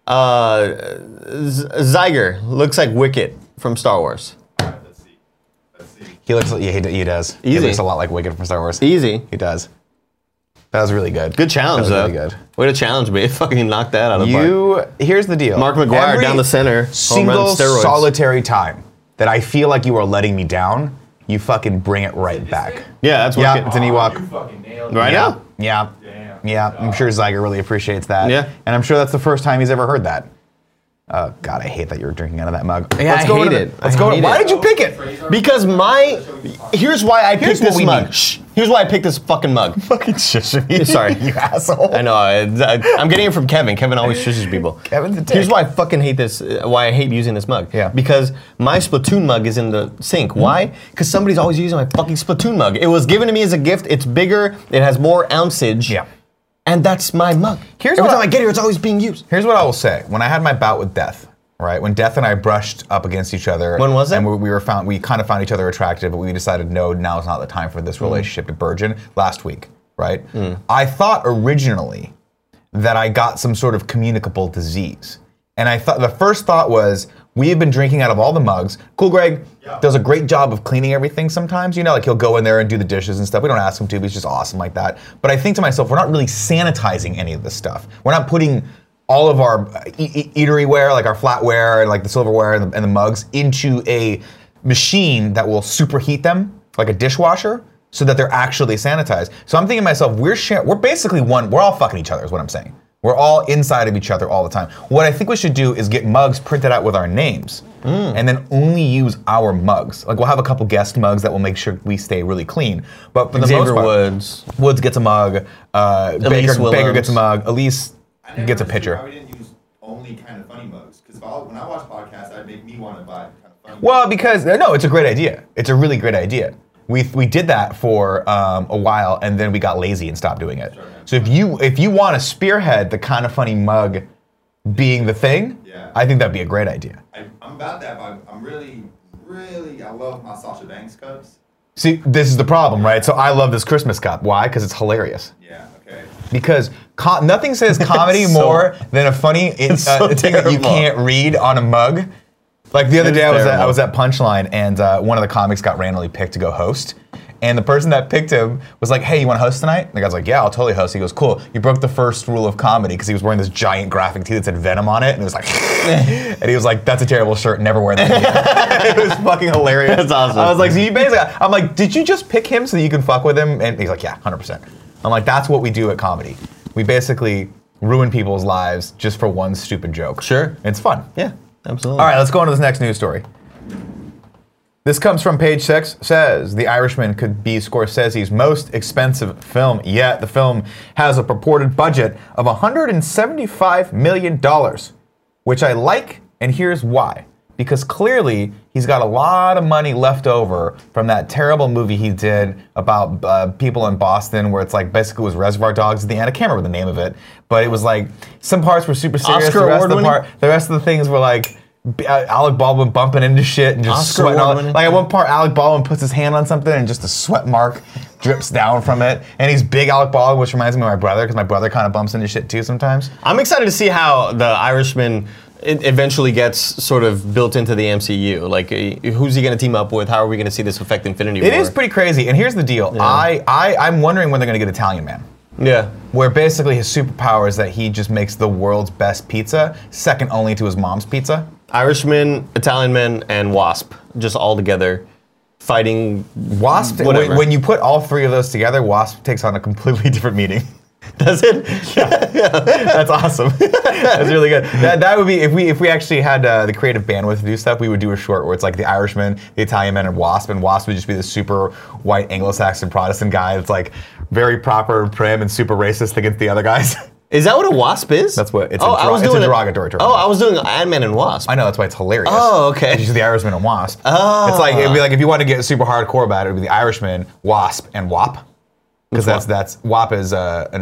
Zyger looks like Wicket from Star Wars. Let's see. He looks like, he does. He Easy. looks a lot like Wicked from Star Wars. Easy. He does. That was really good. Good challenge, That though. was really good. Way to challenge me. Fucking knock that out of the park. Here's the deal. Mark McGuire Every down the center. Home run single steroids. solitary time that I feel like you are letting me down, you fucking bring it right back. Yeah, that's what Yeah, it's an Ewok. You fucking nailed it. right now. Yeah. Damn. Yeah, I'm sure Zyger really appreciates that. Yeah. And I'm sure that's the first time he's ever heard that. Oh God, I hate that you're drinking out of that mug. Yeah, I hate it. Let's go. Why did you pick it? Because here's why I picked this mug. Shh. Here's why I picked this fucking mug. Fucking shush me. Sorry, you asshole. I know. I'm getting it from Kevin. Kevin always shushes people. Kevin's a dick. Here's why I fucking hate this. Why I hate using this mug. Yeah. Because my Splatoon mug is in the sink. Why? Because somebody's always using my fucking Splatoon mug. It was given to me as a gift. It's bigger. It has more ounceage. Yeah. And that's my mug. Every time I get here, it's always being used. Here's what I will say. When I had my bout with Death, right? When Death and I brushed up against each other. When was it? And we kind of found each other attractive, but we decided no, now is not the time for this relationship to burgeon. Last week, right? I thought originally that I got some sort of communicable disease. And I thought the first thought was, we have been drinking out of all the mugs. Cool Greg does a great job of cleaning everything sometimes. You know, like he'll go in there and do the dishes and stuff. We don't ask him to, but he's just awesome like that. But I think to myself, we're not really sanitizing any of this stuff. We're not putting all of our eatery ware, like our flatware and like the silverware and the mugs, into a machine that will superheat them, like a dishwasher, so that they're actually sanitized. So I'm thinking to myself, we're basically we're all fucking each other is what I'm saying. We're all inside of each other all the time. What I think we should do is get mugs printed out with our names and then only use our mugs. Like we'll have a couple guest mugs that will make sure we stay really clean. But for the most part, Woods gets a mug, Baker gets a mug, Elise gets a pitcher. Why we didn't use only Kind of Funny mugs? Because when I watch podcasts, that'd make me want to buy Kind of Funny. Well, because no, it's a great idea. It's a really great idea. We did that for a while, and then we got lazy and stopped doing it. Sure. So if you want to spearhead the Kind of Funny mug being the thing, I think that'd be a great idea. I'm about that, but I'm really, I love my Sasha Banks cups. See, this is the problem, right? So I love this Christmas cup. Why? Because it's hilarious. Yeah. Okay. Because nothing says comedy more than a funny thing that you can't read on a mug. Like the other day, I was at Punchline, and one of the comics got randomly picked to go host. And the person that picked him was like, hey, you want to host tonight? And the guy's like, yeah, I'll totally host. He goes, cool. You broke the first rule of comedy, because he was wearing this giant graphic tee that said Venom on it. And it was like, and he was like, that's a terrible shirt. Never wear that again. It was fucking hilarious. That's awesome. I was like, so you basically, I'm like, did you just pick him so that you can fuck with him? And he's like, yeah, 100%. I'm like, that's what we do at comedy. We basically ruin people's lives just for one stupid joke. Sure. It's fun. Yeah, absolutely. All right, let's go on to this next news story. This comes from Page Six. Says The Irishman could be Scorsese's most expensive film yet. The film has a purported budget of $175 million, which I like, and here's why. Because clearly he's got a lot of money left over from that terrible movie he did about people in Boston, where it's like basically it was Reservoir Dogs at the end. I can't remember the name of it, but it was like some parts were super serious. Oscar award-winning? The rest of the things were like Alec Baldwin bumping into shit and just Oscar sweating. award-winning? Like at one part, Alec Baldwin puts his hand on something and just a sweat mark drips down from it. And he's big Alec Baldwin, which reminds me of my brother, because my brother kind of bumps into shit too sometimes. I'm excited to see how The Irishman eventually gets sort of built into the MCU. Like, who's he going to team up with? How are we going to see this affect Infinity War? It is pretty crazy. And here's the deal. Yeah. I'm wondering when they're going to get Italian Man. Yeah. Where basically his superpower is that he just makes the world's best pizza, second only to his mom's pizza. Irishman, Italian Man, and Wasp, just all together, fighting Wasp, whatever. when you put all three of those together, Wasp takes on a completely different meaning. Does it? Yeah. That's awesome. That's really good. That would be, if we actually had the creative bandwidth to do stuff, we would do a short where it's like the Irishman, the Italian Man, and Wasp would just be the super white Anglo-Saxon Protestant guy that's like very proper, prim, and super racist against the other guys. Is that what a wasp is? That's what it's a derogatory term. Oh, I was doing Ant-Man and Wasp. I know, that's why it's hilarious. Oh, okay. It's just the Irishman and Wasp. Oh. It's like, it'd be like if you want to get super hardcore about it, it'd be the Irishman, Wasp, and WAP. Because that's WAP is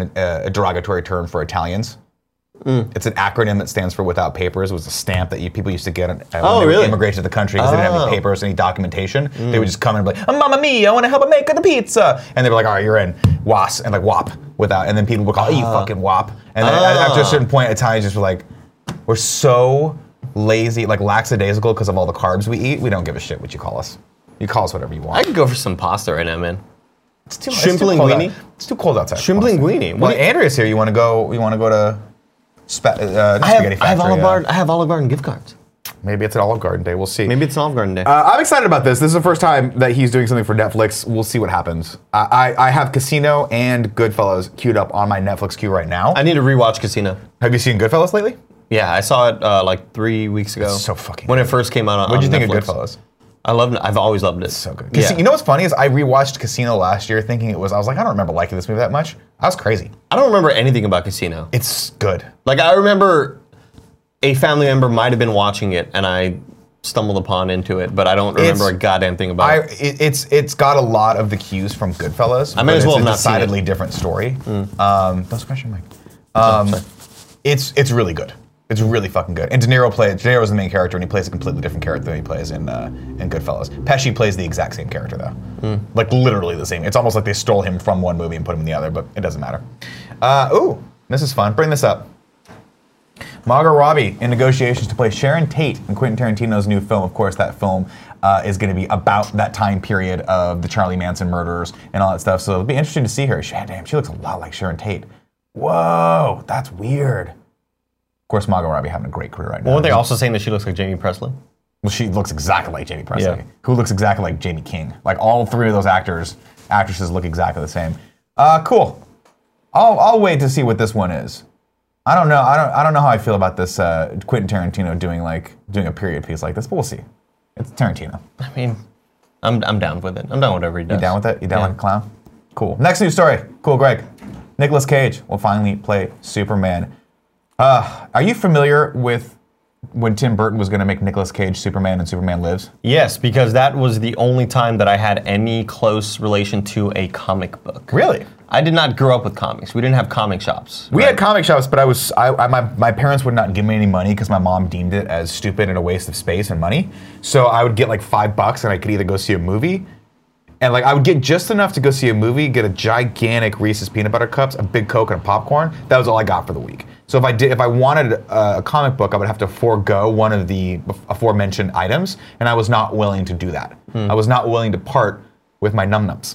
a derogatory term for Italians. It's an acronym that stands for Without Papers. It was a stamp that people used to get when they would immigrate to the country because they didn't have any papers, any documentation. They would just come in and be like, oh, Mamma Mia, I want to help make the pizza. And they'd be like, all right, you're in. WAS, and like WAP, without. And then people would call, you fucking WAP. And then after a certain point, Italians just were like, we're so lazy, like lackadaisical because of all the carbs we eat. We don't give a shit what you call us. You call us whatever you want. I could go for some pasta right now, man. It's too Shrimp linguine? It's too cold outside. Shrimp linguine. Well, Andrea's here. You want to go to Spaghetti Factory? I have Olive Garden gift cards. Maybe it's an Olive Garden day. We'll see. Maybe it's an Olive Garden day. I'm excited about this. This is the first time that he's doing something for Netflix. We'll see what happens. I have Casino and Goodfellas queued up on my Netflix queue right now. I need to rewatch Casino. Have you seen Goodfellas lately? Yeah, I saw it like 3 weeks ago. It's so fucking when good. it first came out on What did you think Netflix. of Goodfellas? I loved it. I've always loved it. It's so good. Yeah. You know what's funny is I rewatched Casino last year thinking I was like, I don't remember liking this movie that much. I was crazy. I don't remember anything about Casino. It's good. Like, I remember a family member might have been watching it, and I stumbled upon into it, but I don't remember a goddamn thing about it. It's got a lot of the cues from Goodfellas. I may as well have it's a not seen it. decidedly different story. Don't scratch your mic. It's really good. It's really fucking good. And De Niro is the main character, and he plays a completely different character than he plays in Goodfellas. Pesci plays the exact same character though, like literally the same. It's almost like they stole him from one movie and put him in the other, but it doesn't matter. Ooh, this is fun. Bring this up. Margot Robbie in negotiations to play Sharon Tate in Quentin Tarantino's new film. Of course, that film is going to be about that time period of the Charlie Manson murders and all that stuff. So it'll be interesting to see her. Damn, she looks a lot like Sharon Tate. Whoa, that's weird. Of course, Margot Robbie having a great career right now. Well, weren't they also saying that she looks like Jamie Presley? Well, she looks exactly like Jamie Presley, Yeah. who looks exactly like Jamie King. Like all three of those actresses look exactly the same. Cool. I'll wait to see what this one is. I don't know. I don't know how I feel about this Quentin Tarantino doing a period piece like this, but we'll see. It's Tarantino. I mean, I'm down with it. I'm down with whatever he does. You down with it? You down like a clown? Cool. Next news story. Cool, Greg. Nicolas Cage will finally play Superman. Are you familiar with when Tim Burton was going to make Nicolas Cage Superman and Superman Lives? Yes, because that was the only time that I had any close relation to a comic book. Really? I did not grow up with comics. We didn't have comic shops. We had comic shops, but my parents would not give me any money because my mom deemed it as stupid and a waste of space and money. So I would get like $5 and I could either go see a movie, and like I would get just enough to go see a movie, get a gigantic Reese's peanut butter cups, a big Coke, and a popcorn. That was all I got for the week. So if I wanted a comic book, I would have to forego one of the aforementioned items, and I was not willing to do that. I was not willing to part with my num-nums.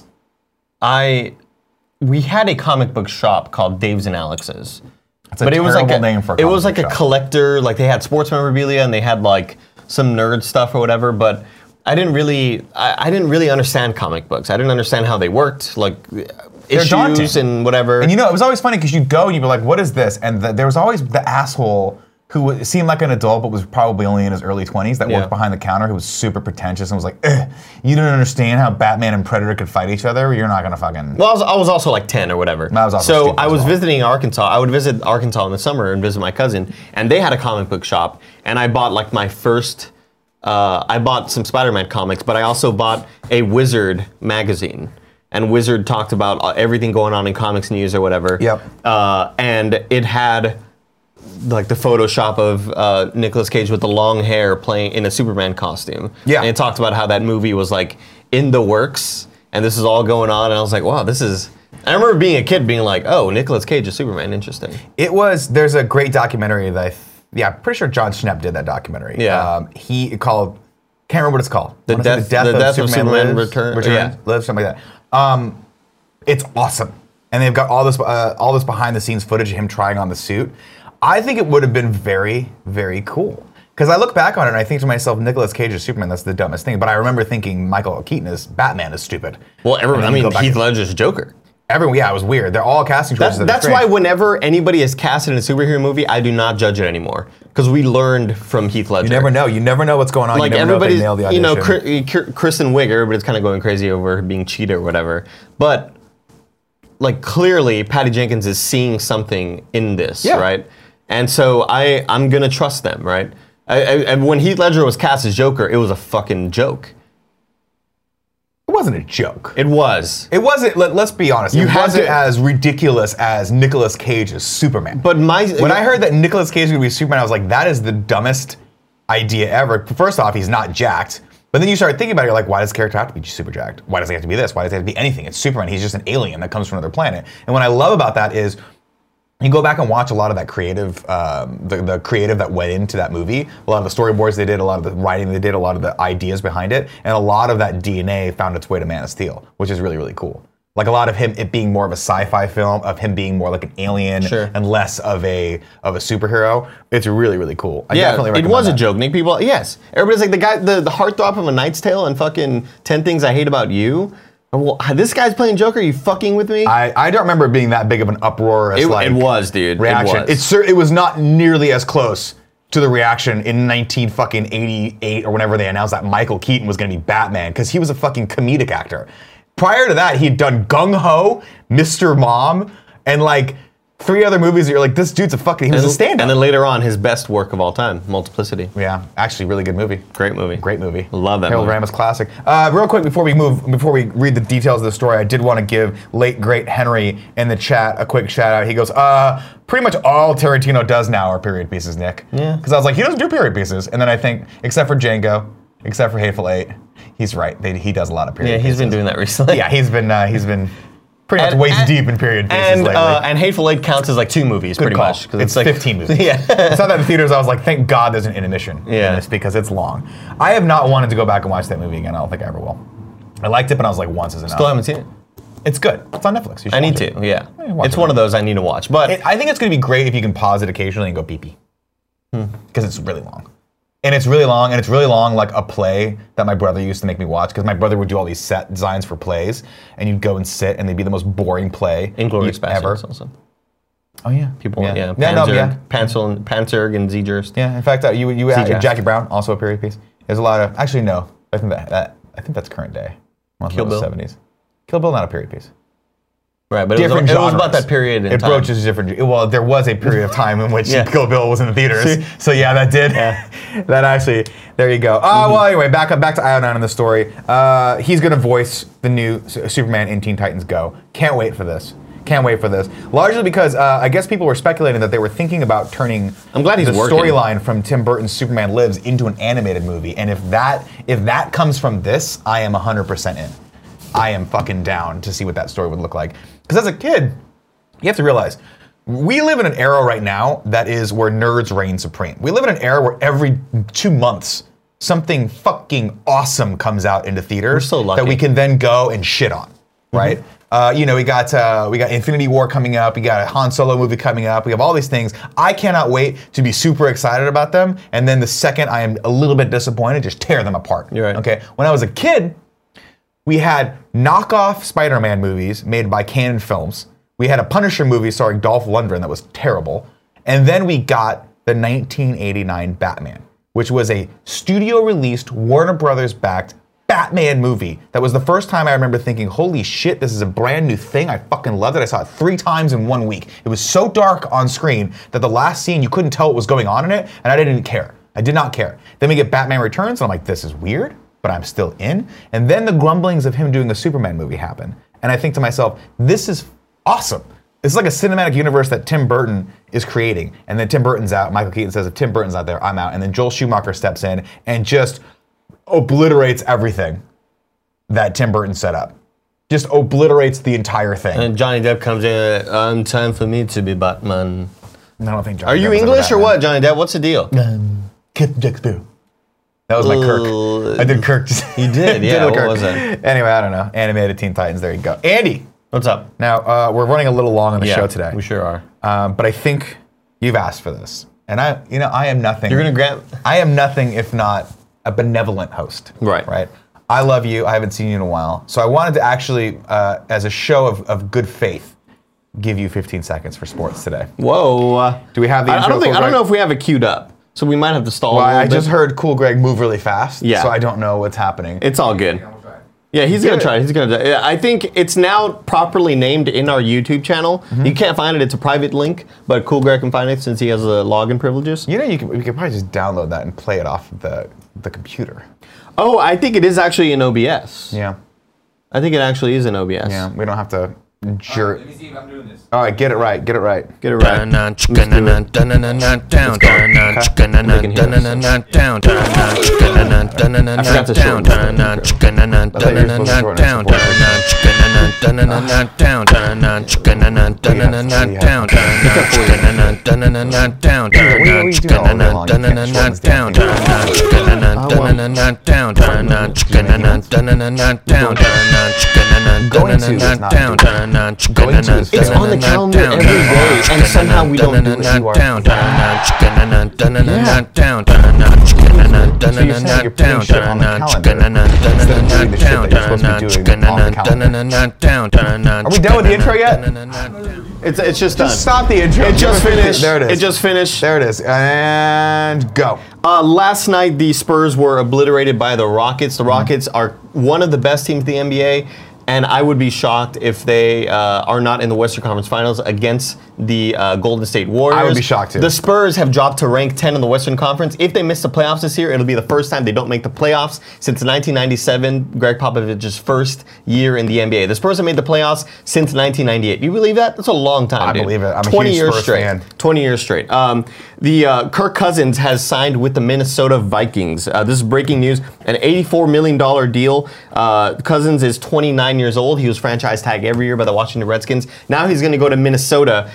We had a comic book shop called Dave's and Alex's. That's a terrible name for a comic book shop. It was like a collector, like they had sports memorabilia and they had like some nerd stuff or whatever, but I didn't really understand comic books. I didn't understand how they worked, like issues daunting. And whatever. And you know, it was always funny because you'd go and you'd be like, what is this? And there was always the asshole who seemed like an adult but was probably only in his early 20s that worked behind the counter, who was super pretentious and was like, you don't understand how Batman and Predator could fight each other? You're not gonna fucking... Well, I was also like 10 or whatever. I was also so I was visiting Arkansas. I would visit Arkansas in the summer and visit my cousin, and they had a comic book shop, and I bought like my first... I bought some Spider-Man comics, but I also bought a Wizard magazine. And Wizard talked about everything going on in comics news or whatever. Yep. And it had like the Photoshop of Nicolas Cage with the long hair playing in a Superman costume. Yeah. And it talked about how that movie was like in the works and this is all going on. And I was like, wow, this is... I remember being a kid being like, oh, Nicolas Cage is Superman, interesting. There's a great documentary that I'm pretty sure John Schnepp did that documentary. Yeah. Can't remember what it's called. The Death of Superman Returns. Yeah. Lives, something like that. It's awesome. And they've got all this behind the scenes footage of him trying on the suit. I think it would have been very, very cool. Because I look back on it and I think to myself, Nicolas Cage as Superman, that's the dumbest thing. But I remember thinking Michael Keaton as Batman is stupid. Well, Heath Ledger's Joker. Everyone, yeah, it was weird. They're all casting choices. That's why whenever anybody is casted in a superhero movie, I do not judge it anymore. Because we learned from Heath Ledger. You never know. You never know what's going on. Like you never everybody's, know if they nail the audition. Kristen Wiig, everybody's kind of going crazy over being cheated or whatever. But like clearly, Patty Jenkins is seeing something in this, right? And so I'm gonna trust them, right? When Heath Ledger was cast as Joker, it was a fucking joke. It wasn't a joke. It was. It wasn't. Let's be honest. It wasn't as ridiculous as Nicolas Cage as Superman. But when I heard that Nicolas Cage was going to be Superman, I was like, that is the dumbest idea ever. First off, he's not jacked. But then you start thinking about it, you're like, why does the character have to be super jacked? Why does he have to be this? Why does he have to be anything? It's Superman. He's just an alien that comes from another planet. And what I love about that is, you go back and watch a lot of that creative, the creative that went into that movie, a lot of the storyboards they did, a lot of the writing they did, a lot of the ideas behind it, and a lot of that DNA found its way to Man of Steel, which is really, really cool. Like a lot of it being more of a sci-fi film, of him being more like an alien and less of a superhero. It's really, really cool. I definitely recommend it was that. a joke, Nick. Everybody's like the heartthrob from A Knight's Tale and fucking 10 Things I Hate About You. Well, this guy's playing Joker. Are you fucking with me? I don't remember it being that big of an uproar. It was, dude. Reaction. It was. It was not nearly as close to the reaction in 1988 or whenever they announced that Michael Keaton was going to be Batman, because he was a fucking comedic actor. Prior to that, he'd done Gung Ho, Mr. Mom, and like 3 other movies that you're like, this dude's a fucking, he was a stand-up. And then later on, his best work of all time, Multiplicity. Yeah, actually really good movie. Great movie. Great movie. Love that Harold movie. Ramis classic. Real quick, before we read the details of the story, I did want to give late great Henry in the chat a quick shout out. He goes, pretty much all Tarantino does now are period pieces, Nick. Yeah. Because I was like, he doesn't do period pieces. And then I think, except for Django, except for Hateful Eight, he's right. He does a lot of period pieces. Yeah, he's been doing that recently. Yeah, he's been pretty much waist deep in period pieces lately. And Hateful Eight counts as like 2 movies, pretty call. much. It's like 15 movies. Yeah. I saw that in the theaters. I was like, thank God there's an intermission in Yeah. this, because it's long. I have not wanted to go back and watch that movie again. I don't think I ever will. I liked it, but I was like, once is enough. Still haven't seen it. It's good. It's on Netflix. You should I need watch to, it. yeah. watch It's it. one of those I need to watch. But I think it's going to be great if you can pause it occasionally and go pee-pee. Because it's really long. And it's really long like a play that my brother used to make me watch, because my brother would do all these set designs for plays, and you'd go and sit, and they'd be the most boring play Inglourious ever. Basterds also. Oh yeah. People, yeah. Panzer and Zegerst. Yeah, in fact, you Seagrass. Jackie Brown, also a period piece. There's a lot of, actually no, I think that's current day. Kill Bill? 70s. Kill Bill, not a period piece. Right, but Different it was genres. about that period in It time. broaches different. Well, there was a period of time in which Yeah. Kill Bill was in the theaters. So yeah, that did. Yeah. That actually. There you go. Well, anyway, back to Iodine in the story. He's gonna voice the new Superman in Teen Titans Go. Can't wait for this. Largely because I guess people were speculating that they were thinking about turning I'm glad he's the working. storyline from Tim Burton's Superman Lives into an animated movie. And if that comes from this, I am 100% in. I am fucking down to see what that story would look like. Because as a kid, you have to realize, we live in an era right now that is where nerds reign supreme. We live in an era where every 2 months, something fucking awesome comes out into theaters We're so lucky. that we can then go and shit on, right? We got Infinity War coming up. We got a Han Solo movie coming up. We have all these things. I cannot wait to be super excited about them. And then the second I am a little bit disappointed, just tear them apart. You're right. Okay. When I was a kid, we had knockoff Spider-Man movies made by Canon Films. We had a Punisher movie starring Dolph Lundgren that was terrible. And then we got the 1989 Batman, which was a studio-released, Warner Brothers-backed Batman movie. That was the first time I remember thinking, holy shit, this is a brand new thing. I fucking loved it. I saw it 3 times in 1 week. It was so dark on screen that the last scene, you couldn't tell what was going on in it, and I didn't care. I did not care. Then we get Batman Returns, and I'm like, this is weird, but I'm still in. And then the grumblings of him doing a Superman movie happen. And I think to myself, this is awesome. This is like a cinematic universe that Tim Burton is creating. And then Tim Burton's out. Michael Keaton says, if Tim Burton's out there, I'm out. And then Joel Schumacher steps in and just obliterates everything that Tim Burton set up. Just obliterates the entire thing. And Johnny Depp comes in, time for me to be Batman. I don't think Johnny Are you Depp was ever English or Batman. what, Johnny Depp? What's the deal? Captain Jack Sparrow. That was my Kirk. I did Kirk. You did, yeah, Did a what Kirk. was it? Anyway, I don't know. Animated Teen Titans, there you go. Andy, What's up? now we're running a little long on the show today. we sure are. But I think you've asked for this. And I am nothing. You're gonna grant... I am nothing if not a benevolent host. Right. Right. I love you. I haven't seen you in a while. So I wanted to actually, as a show of good faith, give you 15 seconds for sports today. Whoa. Do we have the I intro, don't Cool don't Greg? know if we have it queued up. So we might have to stall Well, a little I bit. just heard Cool Greg move really fast. Yeah. So I don't know what's happening. It's all good. Yeah, he's Do gonna it. try. He's gonna. Yeah, I think it's now properly named in our YouTube channel. Mm-hmm. You can't find it. It's a private link, but Cool Greg can find it since he has login privileges. You know, we could probably just download that and play it off the computer. Oh, I think it is actually in OBS. Yeah. I think it actually is in OBS. Yeah. We don't have to jerk. Let me see if I'm doing this. All right, get it right. Get it right. Get it right. It's on the calendar every day, and somehow we don't do it. So you're saying you're putting shit on the calendar instead of doing the shit that you're supposed to be doing on the calendar. Are we done with the intro yet? It's just done. Just stop the intro. It just finished. There it is. It just finished. There it is. And go. Last night, the Spurs were obliterated by the Rockets. The Rockets are one of the best teams in the NBA, and I would be shocked if they are not in the Western Conference Finals against the Golden State Warriors. I would be shocked too. The Spurs have dropped to rank 10 in the Western Conference. If they miss the playoffs this year, it'll be the first time they don't make the playoffs since 1997, Greg Popovich's first year in the NBA. The Spurs have made the playoffs since 1998. You believe that? That's a long time, dude. I believe it. I'm 20 a huge years Spurs straight. fan. 20 years straight. The Kirk Cousins has signed with the Minnesota Vikings. This is breaking news. An $84 million deal. Cousins is 29 years old. He was franchise tagged every year by the Washington Redskins. Now he's going to go to Minnesota.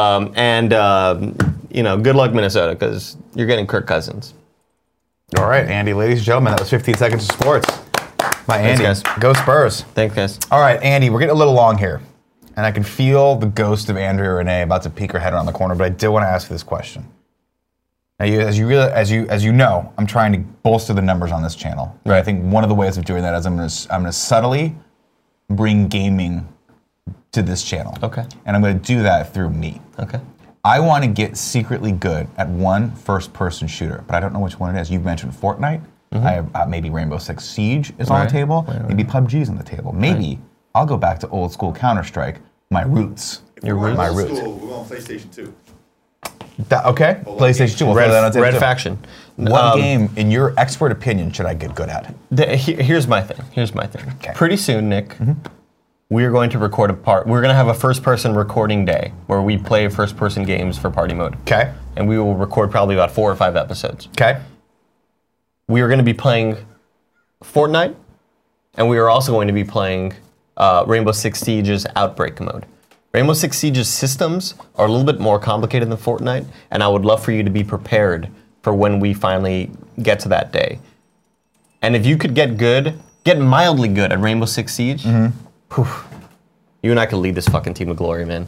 Good luck, Minnesota, because you're getting Kirk Cousins. All right, Andy, ladies and gentlemen, that was 15 seconds of sports. By Andy. Thanks, guys. Go Spurs. Thanks, guys. All right, Andy, we're getting a little long here. And I can feel the ghost of Andrea Renee about to peek her head around the corner, but I did want to ask you this question. Now, as you know, I'm trying to bolster the numbers on this channel. Right. I think one of the ways of doing that is I'm going to subtly bring gaming to this channel. Okay. And I'm going to do that through me. Okay. I want to get secretly good at one first-person shooter, but I don't know which one it is. You've mentioned Fortnite. Mm-hmm. I have maybe Rainbow Six Siege is on the table. Maybe PUBG's on the table. Maybe I'll go back to old school Counter-Strike. My roots. Your roots. My roots. We're on PlayStation 2. Okay. PlayStation 2. We'll throw that on Red too. Faction. What game, in your expert opinion, should I get good at? Here's my thing. Okay. Pretty soon, Nick, we are going to record we're going to have a first-person recording day where we play first-person games for party mode. Okay. And we will record probably about 4 or 5 episodes. Okay. We are going to be playing Fortnite, and we are also going to be playing Rainbow Six Siege's Outbreak mode. Rainbow Six Siege's systems are a little bit more complicated than Fortnite, and I would love for you to be prepared for when we finally get to that day. And if you could get mildly good at Rainbow Six Siege, you and I could lead this fucking team to glory, man.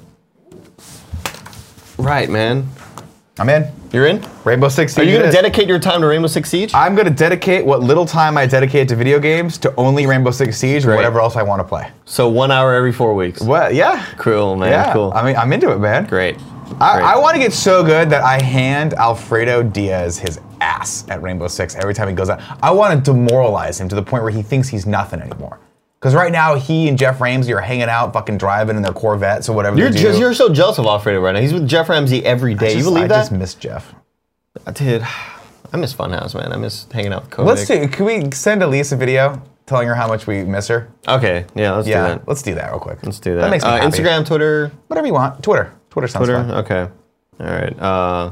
Right, man. I'm in. You're in? Rainbow Six Siege. Are you going to dedicate your time to Rainbow Six Siege? I'm going to dedicate what little time I dedicate to video games to only Rainbow Six Siege and whatever else I want to play. So 1 hour every 4 weeks. What? Yeah. Cool, man. Yeah. Cool. I mean, I'm into it, man. Great. I want to get so good that I hand Alfredo Diaz his ass at Rainbow Six every time he goes out. I want to demoralize him to the point where he thinks he's nothing anymore. Because right now, he and Jeff Ramsey are hanging out, fucking driving in their Corvettes or whatever they do. You're so jealous of Alfredo right now. He's with Jeff Ramsey every day. You believe that? I just miss Jeff. Dude, I miss Funhouse, man. I miss hanging out with Kovic. Let's see. Can we send Elise a video telling her how much we miss her? Okay, yeah, let's do that. Let's do that real quick. Let's do that. That makes me happy. Instagram, Twitter? Whatever you want. Twitter. Twitter sounds fun. Okay. All right.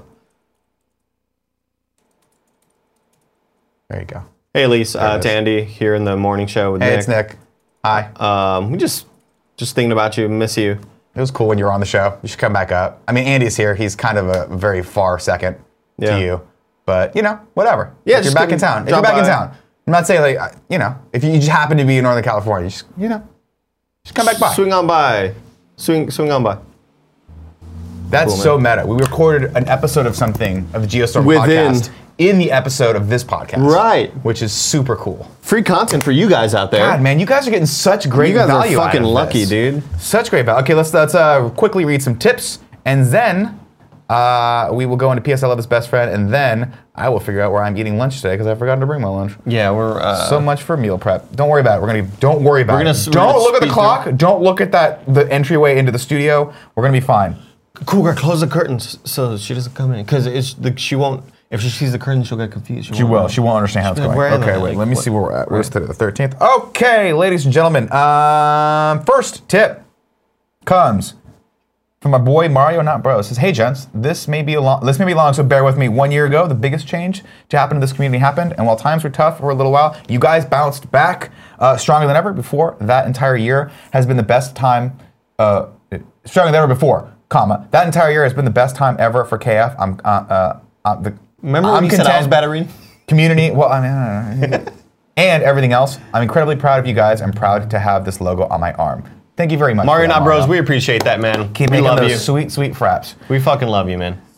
There you go. Hey, Elise. It's Andy here in the morning show with Nick. Hey, it's Nick. Hi. We just thinking about you. Miss you. It was cool when you were on the show. You should come back up. I mean, Andy's here. He's kind of a very far second to you. But, whatever. Yeah, if you're back in town. If you're back in town. I'm not saying, if you just happen to be in Northern California, just come back by. Swing on by. Swing on by. That's cool, so meta. We recorded an episode of something, of the Geostorm podcast, in the episode of this podcast. Right. Which is super cool. Free content for you guys out there. God, man, you guys are getting such great value out of this. You guys are fucking lucky, dude. Such great value. Okay, let's quickly read some tips, and then we will go into PS I Love His Best Friend, and then I will figure out where I'm eating lunch today because I forgot to bring my lunch. Yeah, we're so much for meal prep. Don't worry about it. Don't worry about it. Don't look at the clock. Don't look at the entryway into the studio. We're gonna be fine. Cool, girl, close the curtains so she doesn't come in because she won't. If she sees the curtains, she'll get confused. She will. She won't understand how it's going. Okay, wait. Let me see where we're at. Where's today? The 13th. Okay, ladies and gentlemen. First tip comes from my boy Mario Not Bro. It says, "Hey gents, this may be long, so bear with me. 1 year ago, the biggest change to happen in this community happened, and while times were tough for a little while, you guys bounced back stronger than ever before. That entire year has been the best time. Stronger than ever before. That entire year has been the best time ever for KF. Remember when you said I was battering? Community, well, I mean, and everything else. I'm incredibly proud of you guys. I'm proud to have this logo on my arm. Thank you very much. Mario Not Bros, we appreciate that, man. Keep making those sweet, sweet fraps. We fucking love you, man.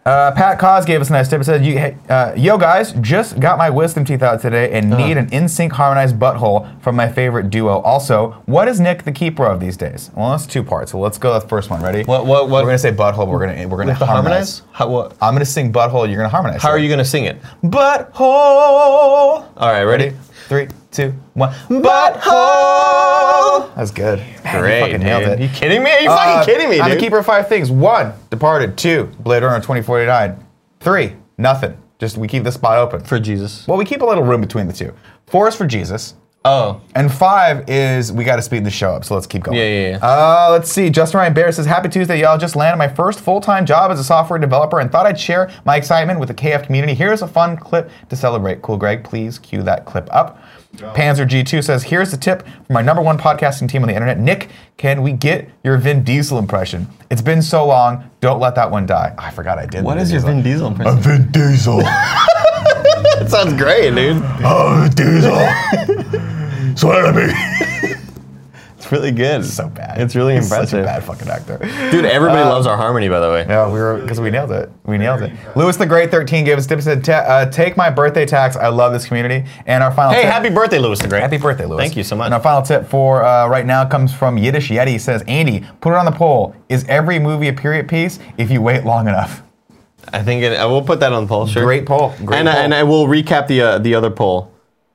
Pat Cos gave us a nice tip. It said, yo guys, just got my wisdom teeth out today and need an in-sync harmonized butthole from my favorite duo. Also, what is Nick the keeper of these days? Well, that's 2 parts. So let's go with the first one. Ready? What? We're gonna say butthole. We're gonna harmonize. How, what? I'm gonna sing butthole. You're gonna harmonize. How are you gonna sing it? Butthole. All right, ready? 3, 2, 1. Butthole. That's good. Man, Great, you fucking nailed it. Are you kidding me? Are you fucking kidding me, dude? I'm the keeper of 5 things. 1, Departed. 2, Blade Runner 2049. 3, nothing. Just we keep the spot open. For Jesus. Well, we keep a little room between the 2. 4 is for Jesus. Oh. And 5 is we got to speed the show up, so let's keep going. Yeah. Let's see. Justin Ryan Bear says, Happy Tuesday, y'all. Just landed my first full-time job as a software developer and thought I'd share my excitement with the KF community. Here's a fun clip to celebrate. Cool, Greg. Please cue that clip up. Panzer G2 says, here's the tip from my #1 podcasting team on the internet. Nick, can we get your Vin Diesel impression? It's been so long. Don't let that one die. I forgot I did. What is your Vin Diesel impression? Vin Diesel. That sounds great, dude. Oh, Diesel. Swear to me. It's really good. It's so bad. It's really impressive. Such a bad fucking actor. Dude, everybody loves our harmony, by the way. Yeah, because we nailed it. We nailed it. Lewis the Great 13 gave us tips. Said, take my birthday tax. I love this community. And our final Hey, tip. happy birthday, Lewis the Great. Happy birthday, Lewis. Thank you so much. And our final tip for right now comes from Yiddish Yeti. Says, Andy, put it on the poll. Is every movie a period piece if you wait long enough? I think I will put that on the poll, sure. Great poll. And I will recap the other poll.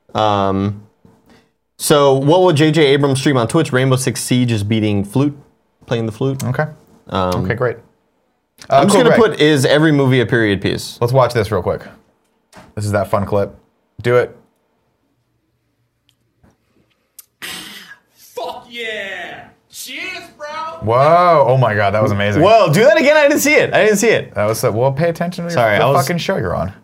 So, what will J.J. Abrams stream on Twitch? Rainbow Six Siege is beating Flute, playing the flute. Okay. Okay, great. I'm just going to put, is every movie a period piece? Let's watch this real quick. This is that fun clip. Do it. Fuck yeah! Cheers, bro! Whoa. Oh my God, that was amazing. Whoa, do that again. I didn't see it. That was well, pay attention to Sorry, the I was- fucking show you're on.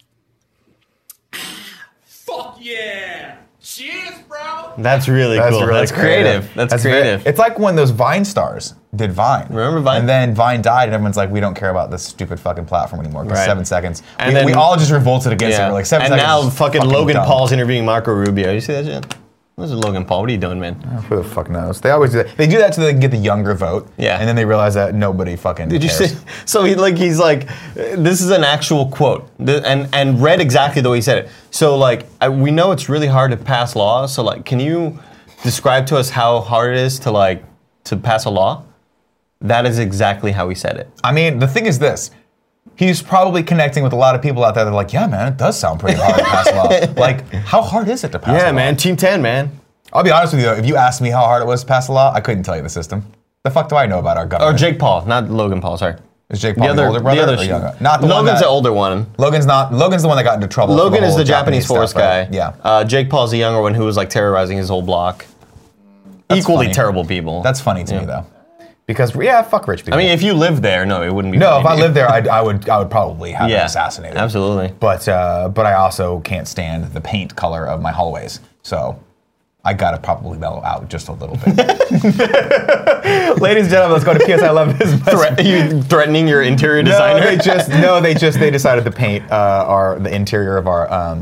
Fuck yeah! Cheers, bro! That's really cool. That's creative. That's creative. It's like when those Vine stars did Vine. Remember Vine? And then Vine died, and everyone's like, we don't care about this stupid fucking platform anymore. Because Right. 7 seconds. And we, then- we all just revolted against it. We're like 7 and seconds. now is fucking Logan dumb. Paul's interviewing Marco Rubio. You see that shit? This is Logan Paul. What are you doing, man? Who the fuck knows? They always do that. They do that so they can get the younger vote. Yeah. And then they realize that nobody fucking Did you cares. see? So he's like, this is an actual quote, and read exactly the way he said it. So like, we know it's really hard to pass laws. So like, can you describe to us how hard it is to pass a law? That is exactly how he said it. I mean, the thing is this. He's probably connecting with a lot of people out there that are like, yeah, man, it does sound pretty hard to pass a law. Like, how hard is it to pass a law? Yeah, man, Team 10, man. I'll be honest with you, though. If you asked me how hard it was to pass a law, I couldn't tell you the system. The fuck do I know about our Or government? Jake Paul, not Logan Paul. Sorry. Is Jake Paul the older brother or younger? Not the one Logan's that, the older one. Logan's the one that got into trouble. for Logan is whole the Japanese force stuff, guy. right? Yeah. Jake Paul's the younger one who was like terrorizing his whole block. That's Equally funny. terrible people. That's funny to me, though. Because, yeah, fuck rich people. I mean, if you lived there, no, it wouldn't be. no, funny if I to you. lived there, I would probably have him assassinated. Absolutely. But I also can't stand the paint color of my hallways. So I gotta probably mellow out just a little bit. Ladies and gentlemen, let's go to PS I Love This. You threatening your interior designer? They decided to paint the interior of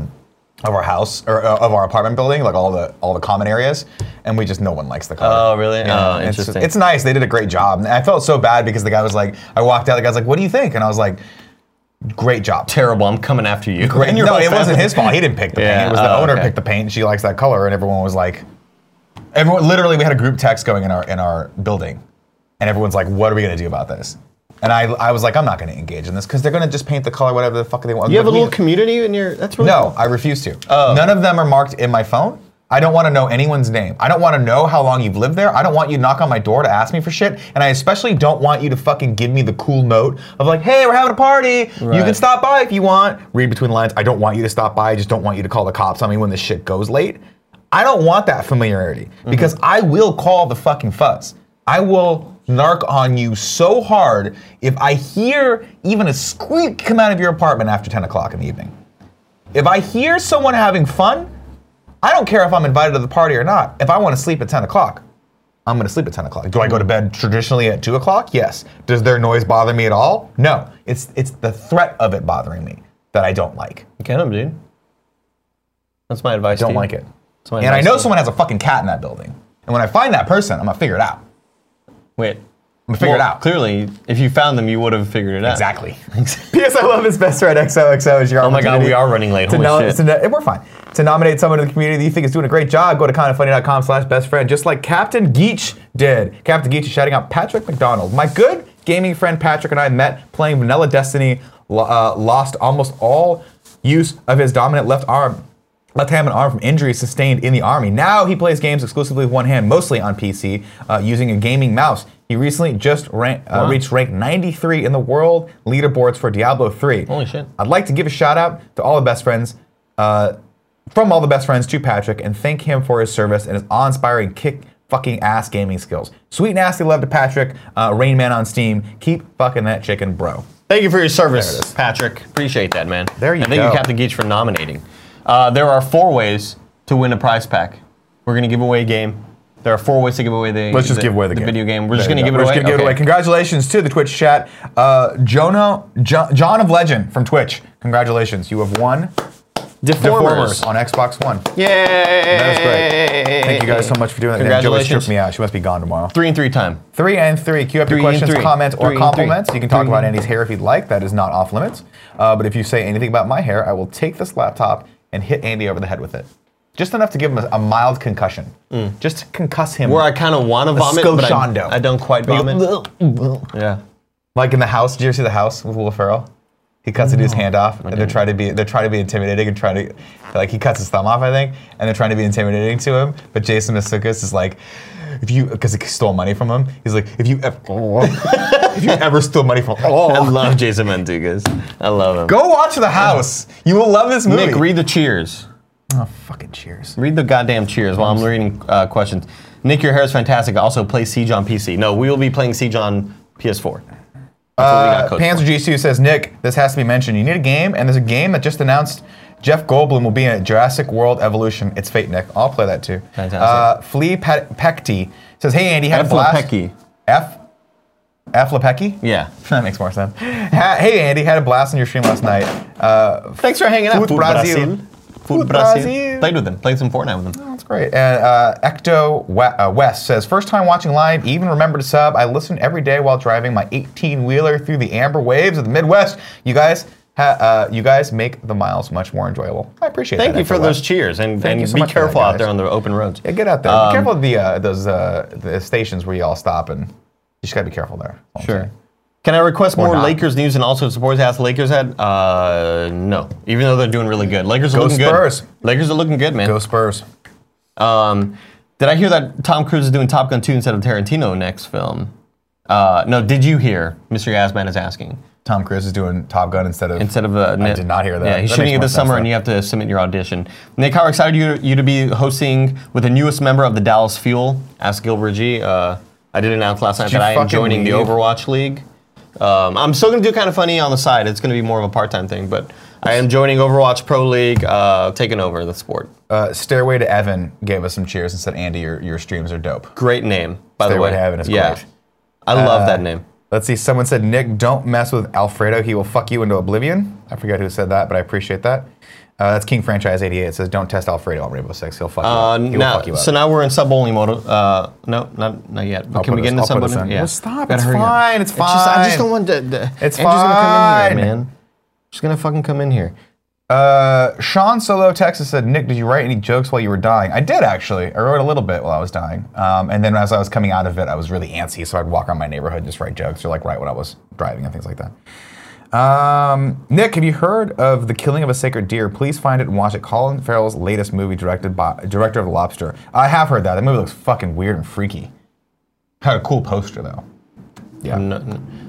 our house or of our apartment building, like all the common areas, and no one likes the color. Oh, really? Yeah, Oh, interesting. It's nice. They did a great job. And I felt so bad because the guy was like, I walked out. The guy's like, "What do you think?" And I was like, "Great job." Terrible. I'm coming after you. Great. And your No, whole it wasn't family. his fault. He didn't pick the Yeah, paint. It was the owner okay. picked the paint. And she likes that color, and everyone was like, literally, we had a group text going in our building, and everyone's like, "What are we gonna do about this?" And I was like, I'm not gonna engage in this because they're gonna just paint the color whatever the fuck they want. You have a little community in your. That's really No, cool. I refuse to. Oh. None of them are marked in my phone. I don't want to know anyone's name. I don't want to know how long you've lived there. I don't want you to knock on my door to ask me for shit. And I especially don't want you to fucking give me the cool note of like, hey, we're having a party. You Right. can stop by if you want. Read between the lines. I don't want you to stop by. I just don't want you to call the cops on me when this shit goes late. I don't want that familiarity because I will call the fucking fuzz. I will narc on you so hard if I hear even a squeak come out of your apartment after 10 o'clock in the evening. If I hear someone having fun, I don't care if I'm invited to the party or not. If I want to sleep at 10 o'clock, I'm going to sleep at 10 o'clock. Do I go to bed traditionally at 2 o'clock? Yes. Does their noise bother me at all? No. It's the threat of it bothering me that I don't like. Get him, dude. That's my advice. Don't like it. That's my And I advice know to you. someone has a fucking cat in that building. And when I find that person, I'm going to figure it out. Wait. I'm gonna figure it out. Clearly, if you found them, you would have figured it out. Exactly. P.S. I love his best friend XOXO is your Oh my God, we are running late. Holy shit. We're fine. To nominate someone in the community that you think is doing a great job, go to kindoffunny.com/bestfriend, just like Captain Geach did. Captain Geach is shouting out Patrick McDonald. My good gaming friend Patrick and I met playing Vanilla Destiny, lost almost all use of his dominant left hand and arm from injuries sustained in the army. Now he plays games exclusively with one hand, mostly on PC, using a gaming mouse. He recently just reached rank 93 in the world leaderboards for Diablo 3. Holy shit. I'd like to give a shout out to all the best friends, from all the best friends to Patrick, and thank him for his service and his awe-inspiring kick fucking ass gaming skills. Sweet nasty love to Patrick, Rain Man on Steam. Keep fucking that chicken, bro. Thank you for your service, Patrick. Appreciate that, man. There you and thank go. you, Captain Geach, for nominating. There are 4 ways to win a prize pack. We're going to give away a game. There are 4 ways to give away the Let's just give away the game. video game. We're just There going to you give go. it away? We're just gonna give it away. Congratulations to the Twitch chat. John of Legend from Twitch. Congratulations. You have won Deformers on Xbox One. Yay! That is great. Thank you guys so much for doing that. Congratulations. Joey stripped me out. She must be gone tomorrow. 3 and 3 time. 3 and 3. Queue up your 3 and questions, 3. comments, 3 or and compliments. 3. You can talk 3 about and Andy's hair if you'd like. That is not off limits. But if you say anything about my hair, I will take this laptop and hit Andy over the head with it. Just enough to give him a mild concussion. Just to concuss him. Where I kind of want to vomit, but I don't quite vomit. Yeah. Like in The House. Did you ever see The House with Will Ferrell? He cuts his hand off, and they're trying to be intimidating and trying to, like, he cuts his thumb off, I think, and they're trying to be intimidating to him. But Jason Mantzoukas is like, because he stole money from him, he's like, if you ever stole money from him, I love Jason Mantzoukas. I love him. Go watch The House. You will love this movie. Nick, read the cheers. Oh, fucking cheers. Read the goddamn cheers while I'm reading questions. Nick, your hair is fantastic. Also, play Siege on PC. No, we will be playing Siege on PS4. Panzer G2 says, Nick, this has to be mentioned. You need a game, and there's a game that just announced Jeff Goldblum will be in Jurassic World Evolution. It's Fate, Nick. I'll play that too. Fantastic. Flea Pecty says, hey, Andy, had a blast. F Lepecki? Yeah. That makes more sense. Hey, Andy, had a blast on your stream last night. Thanks for hanging out. Food Brazil. Food Brazil. Played with them. Played some Fortnite with them. Oh, that's great. And Ecto West says, first time watching live, even remember to sub. I listen every day while driving my 18-wheeler through the amber waves of the Midwest. You guys make the miles much more enjoyable. I appreciate that. Thank you for those cheers, and be careful out there on the open roads. Yeah, get out there. Be careful of the stations where you all stop, and you just gotta be careful there. Sure. Can I request more Lakers news and also supporters ask the Lakers had? No. Even though they're doing really good. Lakers are looking Spurs. good. Lakers are looking good, man. Go Spurs. Did I hear that Tom Cruise is doing Top Gun 2 instead of Tarantino next film? No, did you hear? Mr. Yasman is asking. Tom Cruise is doing Top Gun instead of I did not hear that. Yeah, he's shooting it this summer, and you have to submit your audition. Nick, how excited are you to be hosting with the newest member of the Dallas Fuel? Ask Gilbert G. I did announce last night that I am joining the Overwatch League. I'm still going to do Kind of Funny on the side. It's going to be more of a part-time thing, but I am joining Overwatch Pro League, taking over the sport. Stairway to Evan gave us some cheers and said, Andy, your streams are dope. Great name, by the way. Stairway to Heaven is great. I love that name. Let's see, someone said, Nick, don't mess with Alfredo. He will fuck you into oblivion. I forget who said that, but I appreciate that. That's King Franchise 88. It says, don't test Alfredo on Rainbow Six. He'll fuck you up. He will fuck you up. So now we're in sub-only mode. No, not yet. But can we get into sub-only? Yeah. Well, stop. It's fine. It's fine. I just don't want to. It's fine. Andrew's going to come in here, man. She's going to fucking come in here. Sean Solo Texas said, Nick, did you write any jokes while you were dying? I did, actually. I wrote a little bit while I was dying. And then as I was coming out of it, I was really antsy, so I'd walk around my neighborhood and just write jokes, or like write when I was driving and things like that. Nick, have you heard of The Killing of a Sacred Deer? Please find it and watch it. Colin Farrell's latest movie director of The Lobster. I have heard that. That movie looks fucking weird and freaky. Had a cool poster, though. Yeah.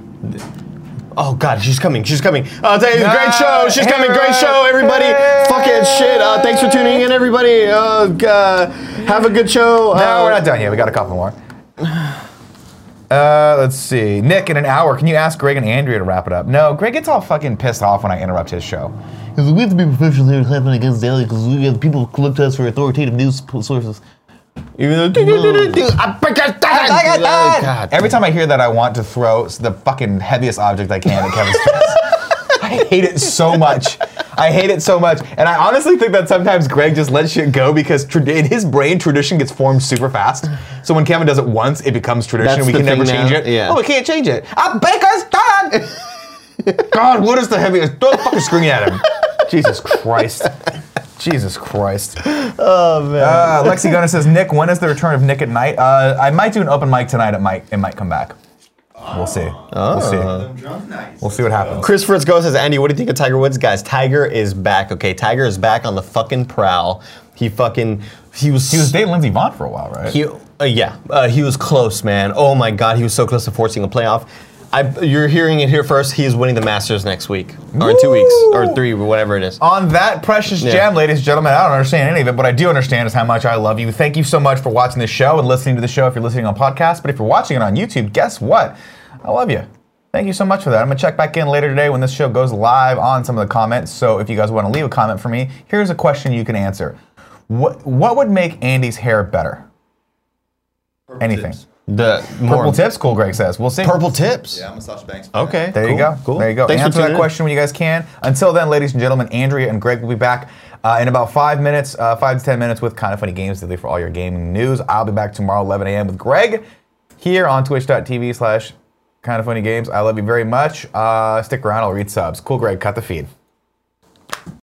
Oh God, she's coming. She's coming. Great show. She's coming. Great show, everybody. Fucking shit. Thanks for tuning in, everybody. Have a good show. No, we're not done yet. We got a couple more. Let's see. Nick, in an hour, can you ask Greg and Andrea to wrap it up? No, Greg gets all fucking pissed off when I interrupt his show. We have to be professional here clapping against Daily because we have people who look to us for authoritative news sources. Even though God. Every time I hear that, I want to throw the fucking heaviest object I can at Kevin's face. I I hate it so much. I hate it so much. And I honestly think that sometimes Greg just lets shit go because in his brain, tradition gets formed super fast. So when Kevin does it once, it becomes tradition. That's We the can never thing change now. it. Yeah. Oh, we can't change it. A baker's done! God, what is the heaviest? Don't fucking scream at him. Jesus Christ. Jesus Christ. Oh man. Lexi Gunner says, Nick, when is the return of Nick at Night? I might do an open mic tonight. It might come back. We'll see. We'll see. We'll see what happens. Chris Fritz Go says, Andy, what do you think of Tiger Woods? Guys, Tiger is back, okay? Tiger is back on the fucking prowl. He was dating Lindsey Vonn for a while, right? He was close, man. Oh my God, he was so close to forcing a playoff. You're hearing it here first. He is winning the Masters next week, or in 2 weeks, or 3, whatever it is. On that precious gem, ladies and gentlemen, I don't understand any of it. What I do understand is how much I love you. Thank you so much for watching this show and listening to the show if you're listening on podcast. But if you're watching it on YouTube, guess what? I love you. Thank you so much for that. I'm going to check back in later today when this show goes live on some of the comments. So if you guys want to leave a comment for me, here's a question you can answer. What would make Andy's hair better? Purple Anything. tips. Purple tips? Cool, Greg says. We'll see. Purple tips? Yeah, I'm a Sasha Banks. Okay. There you go. Cool. There you go. Thanks for Answer that tuning in. question when you guys can. Until then, ladies and gentlemen, Andrea and Greg will be back in about 5 minutes, 5 to 10 minutes with Kind of Funny Games daily for all your gaming news. I'll be back tomorrow, 11 a.m. with Greg here on twitch.tv/kindoffunnygames. I love you very much. Stick around. I'll read subs. Cool, Greg. Cut the feed.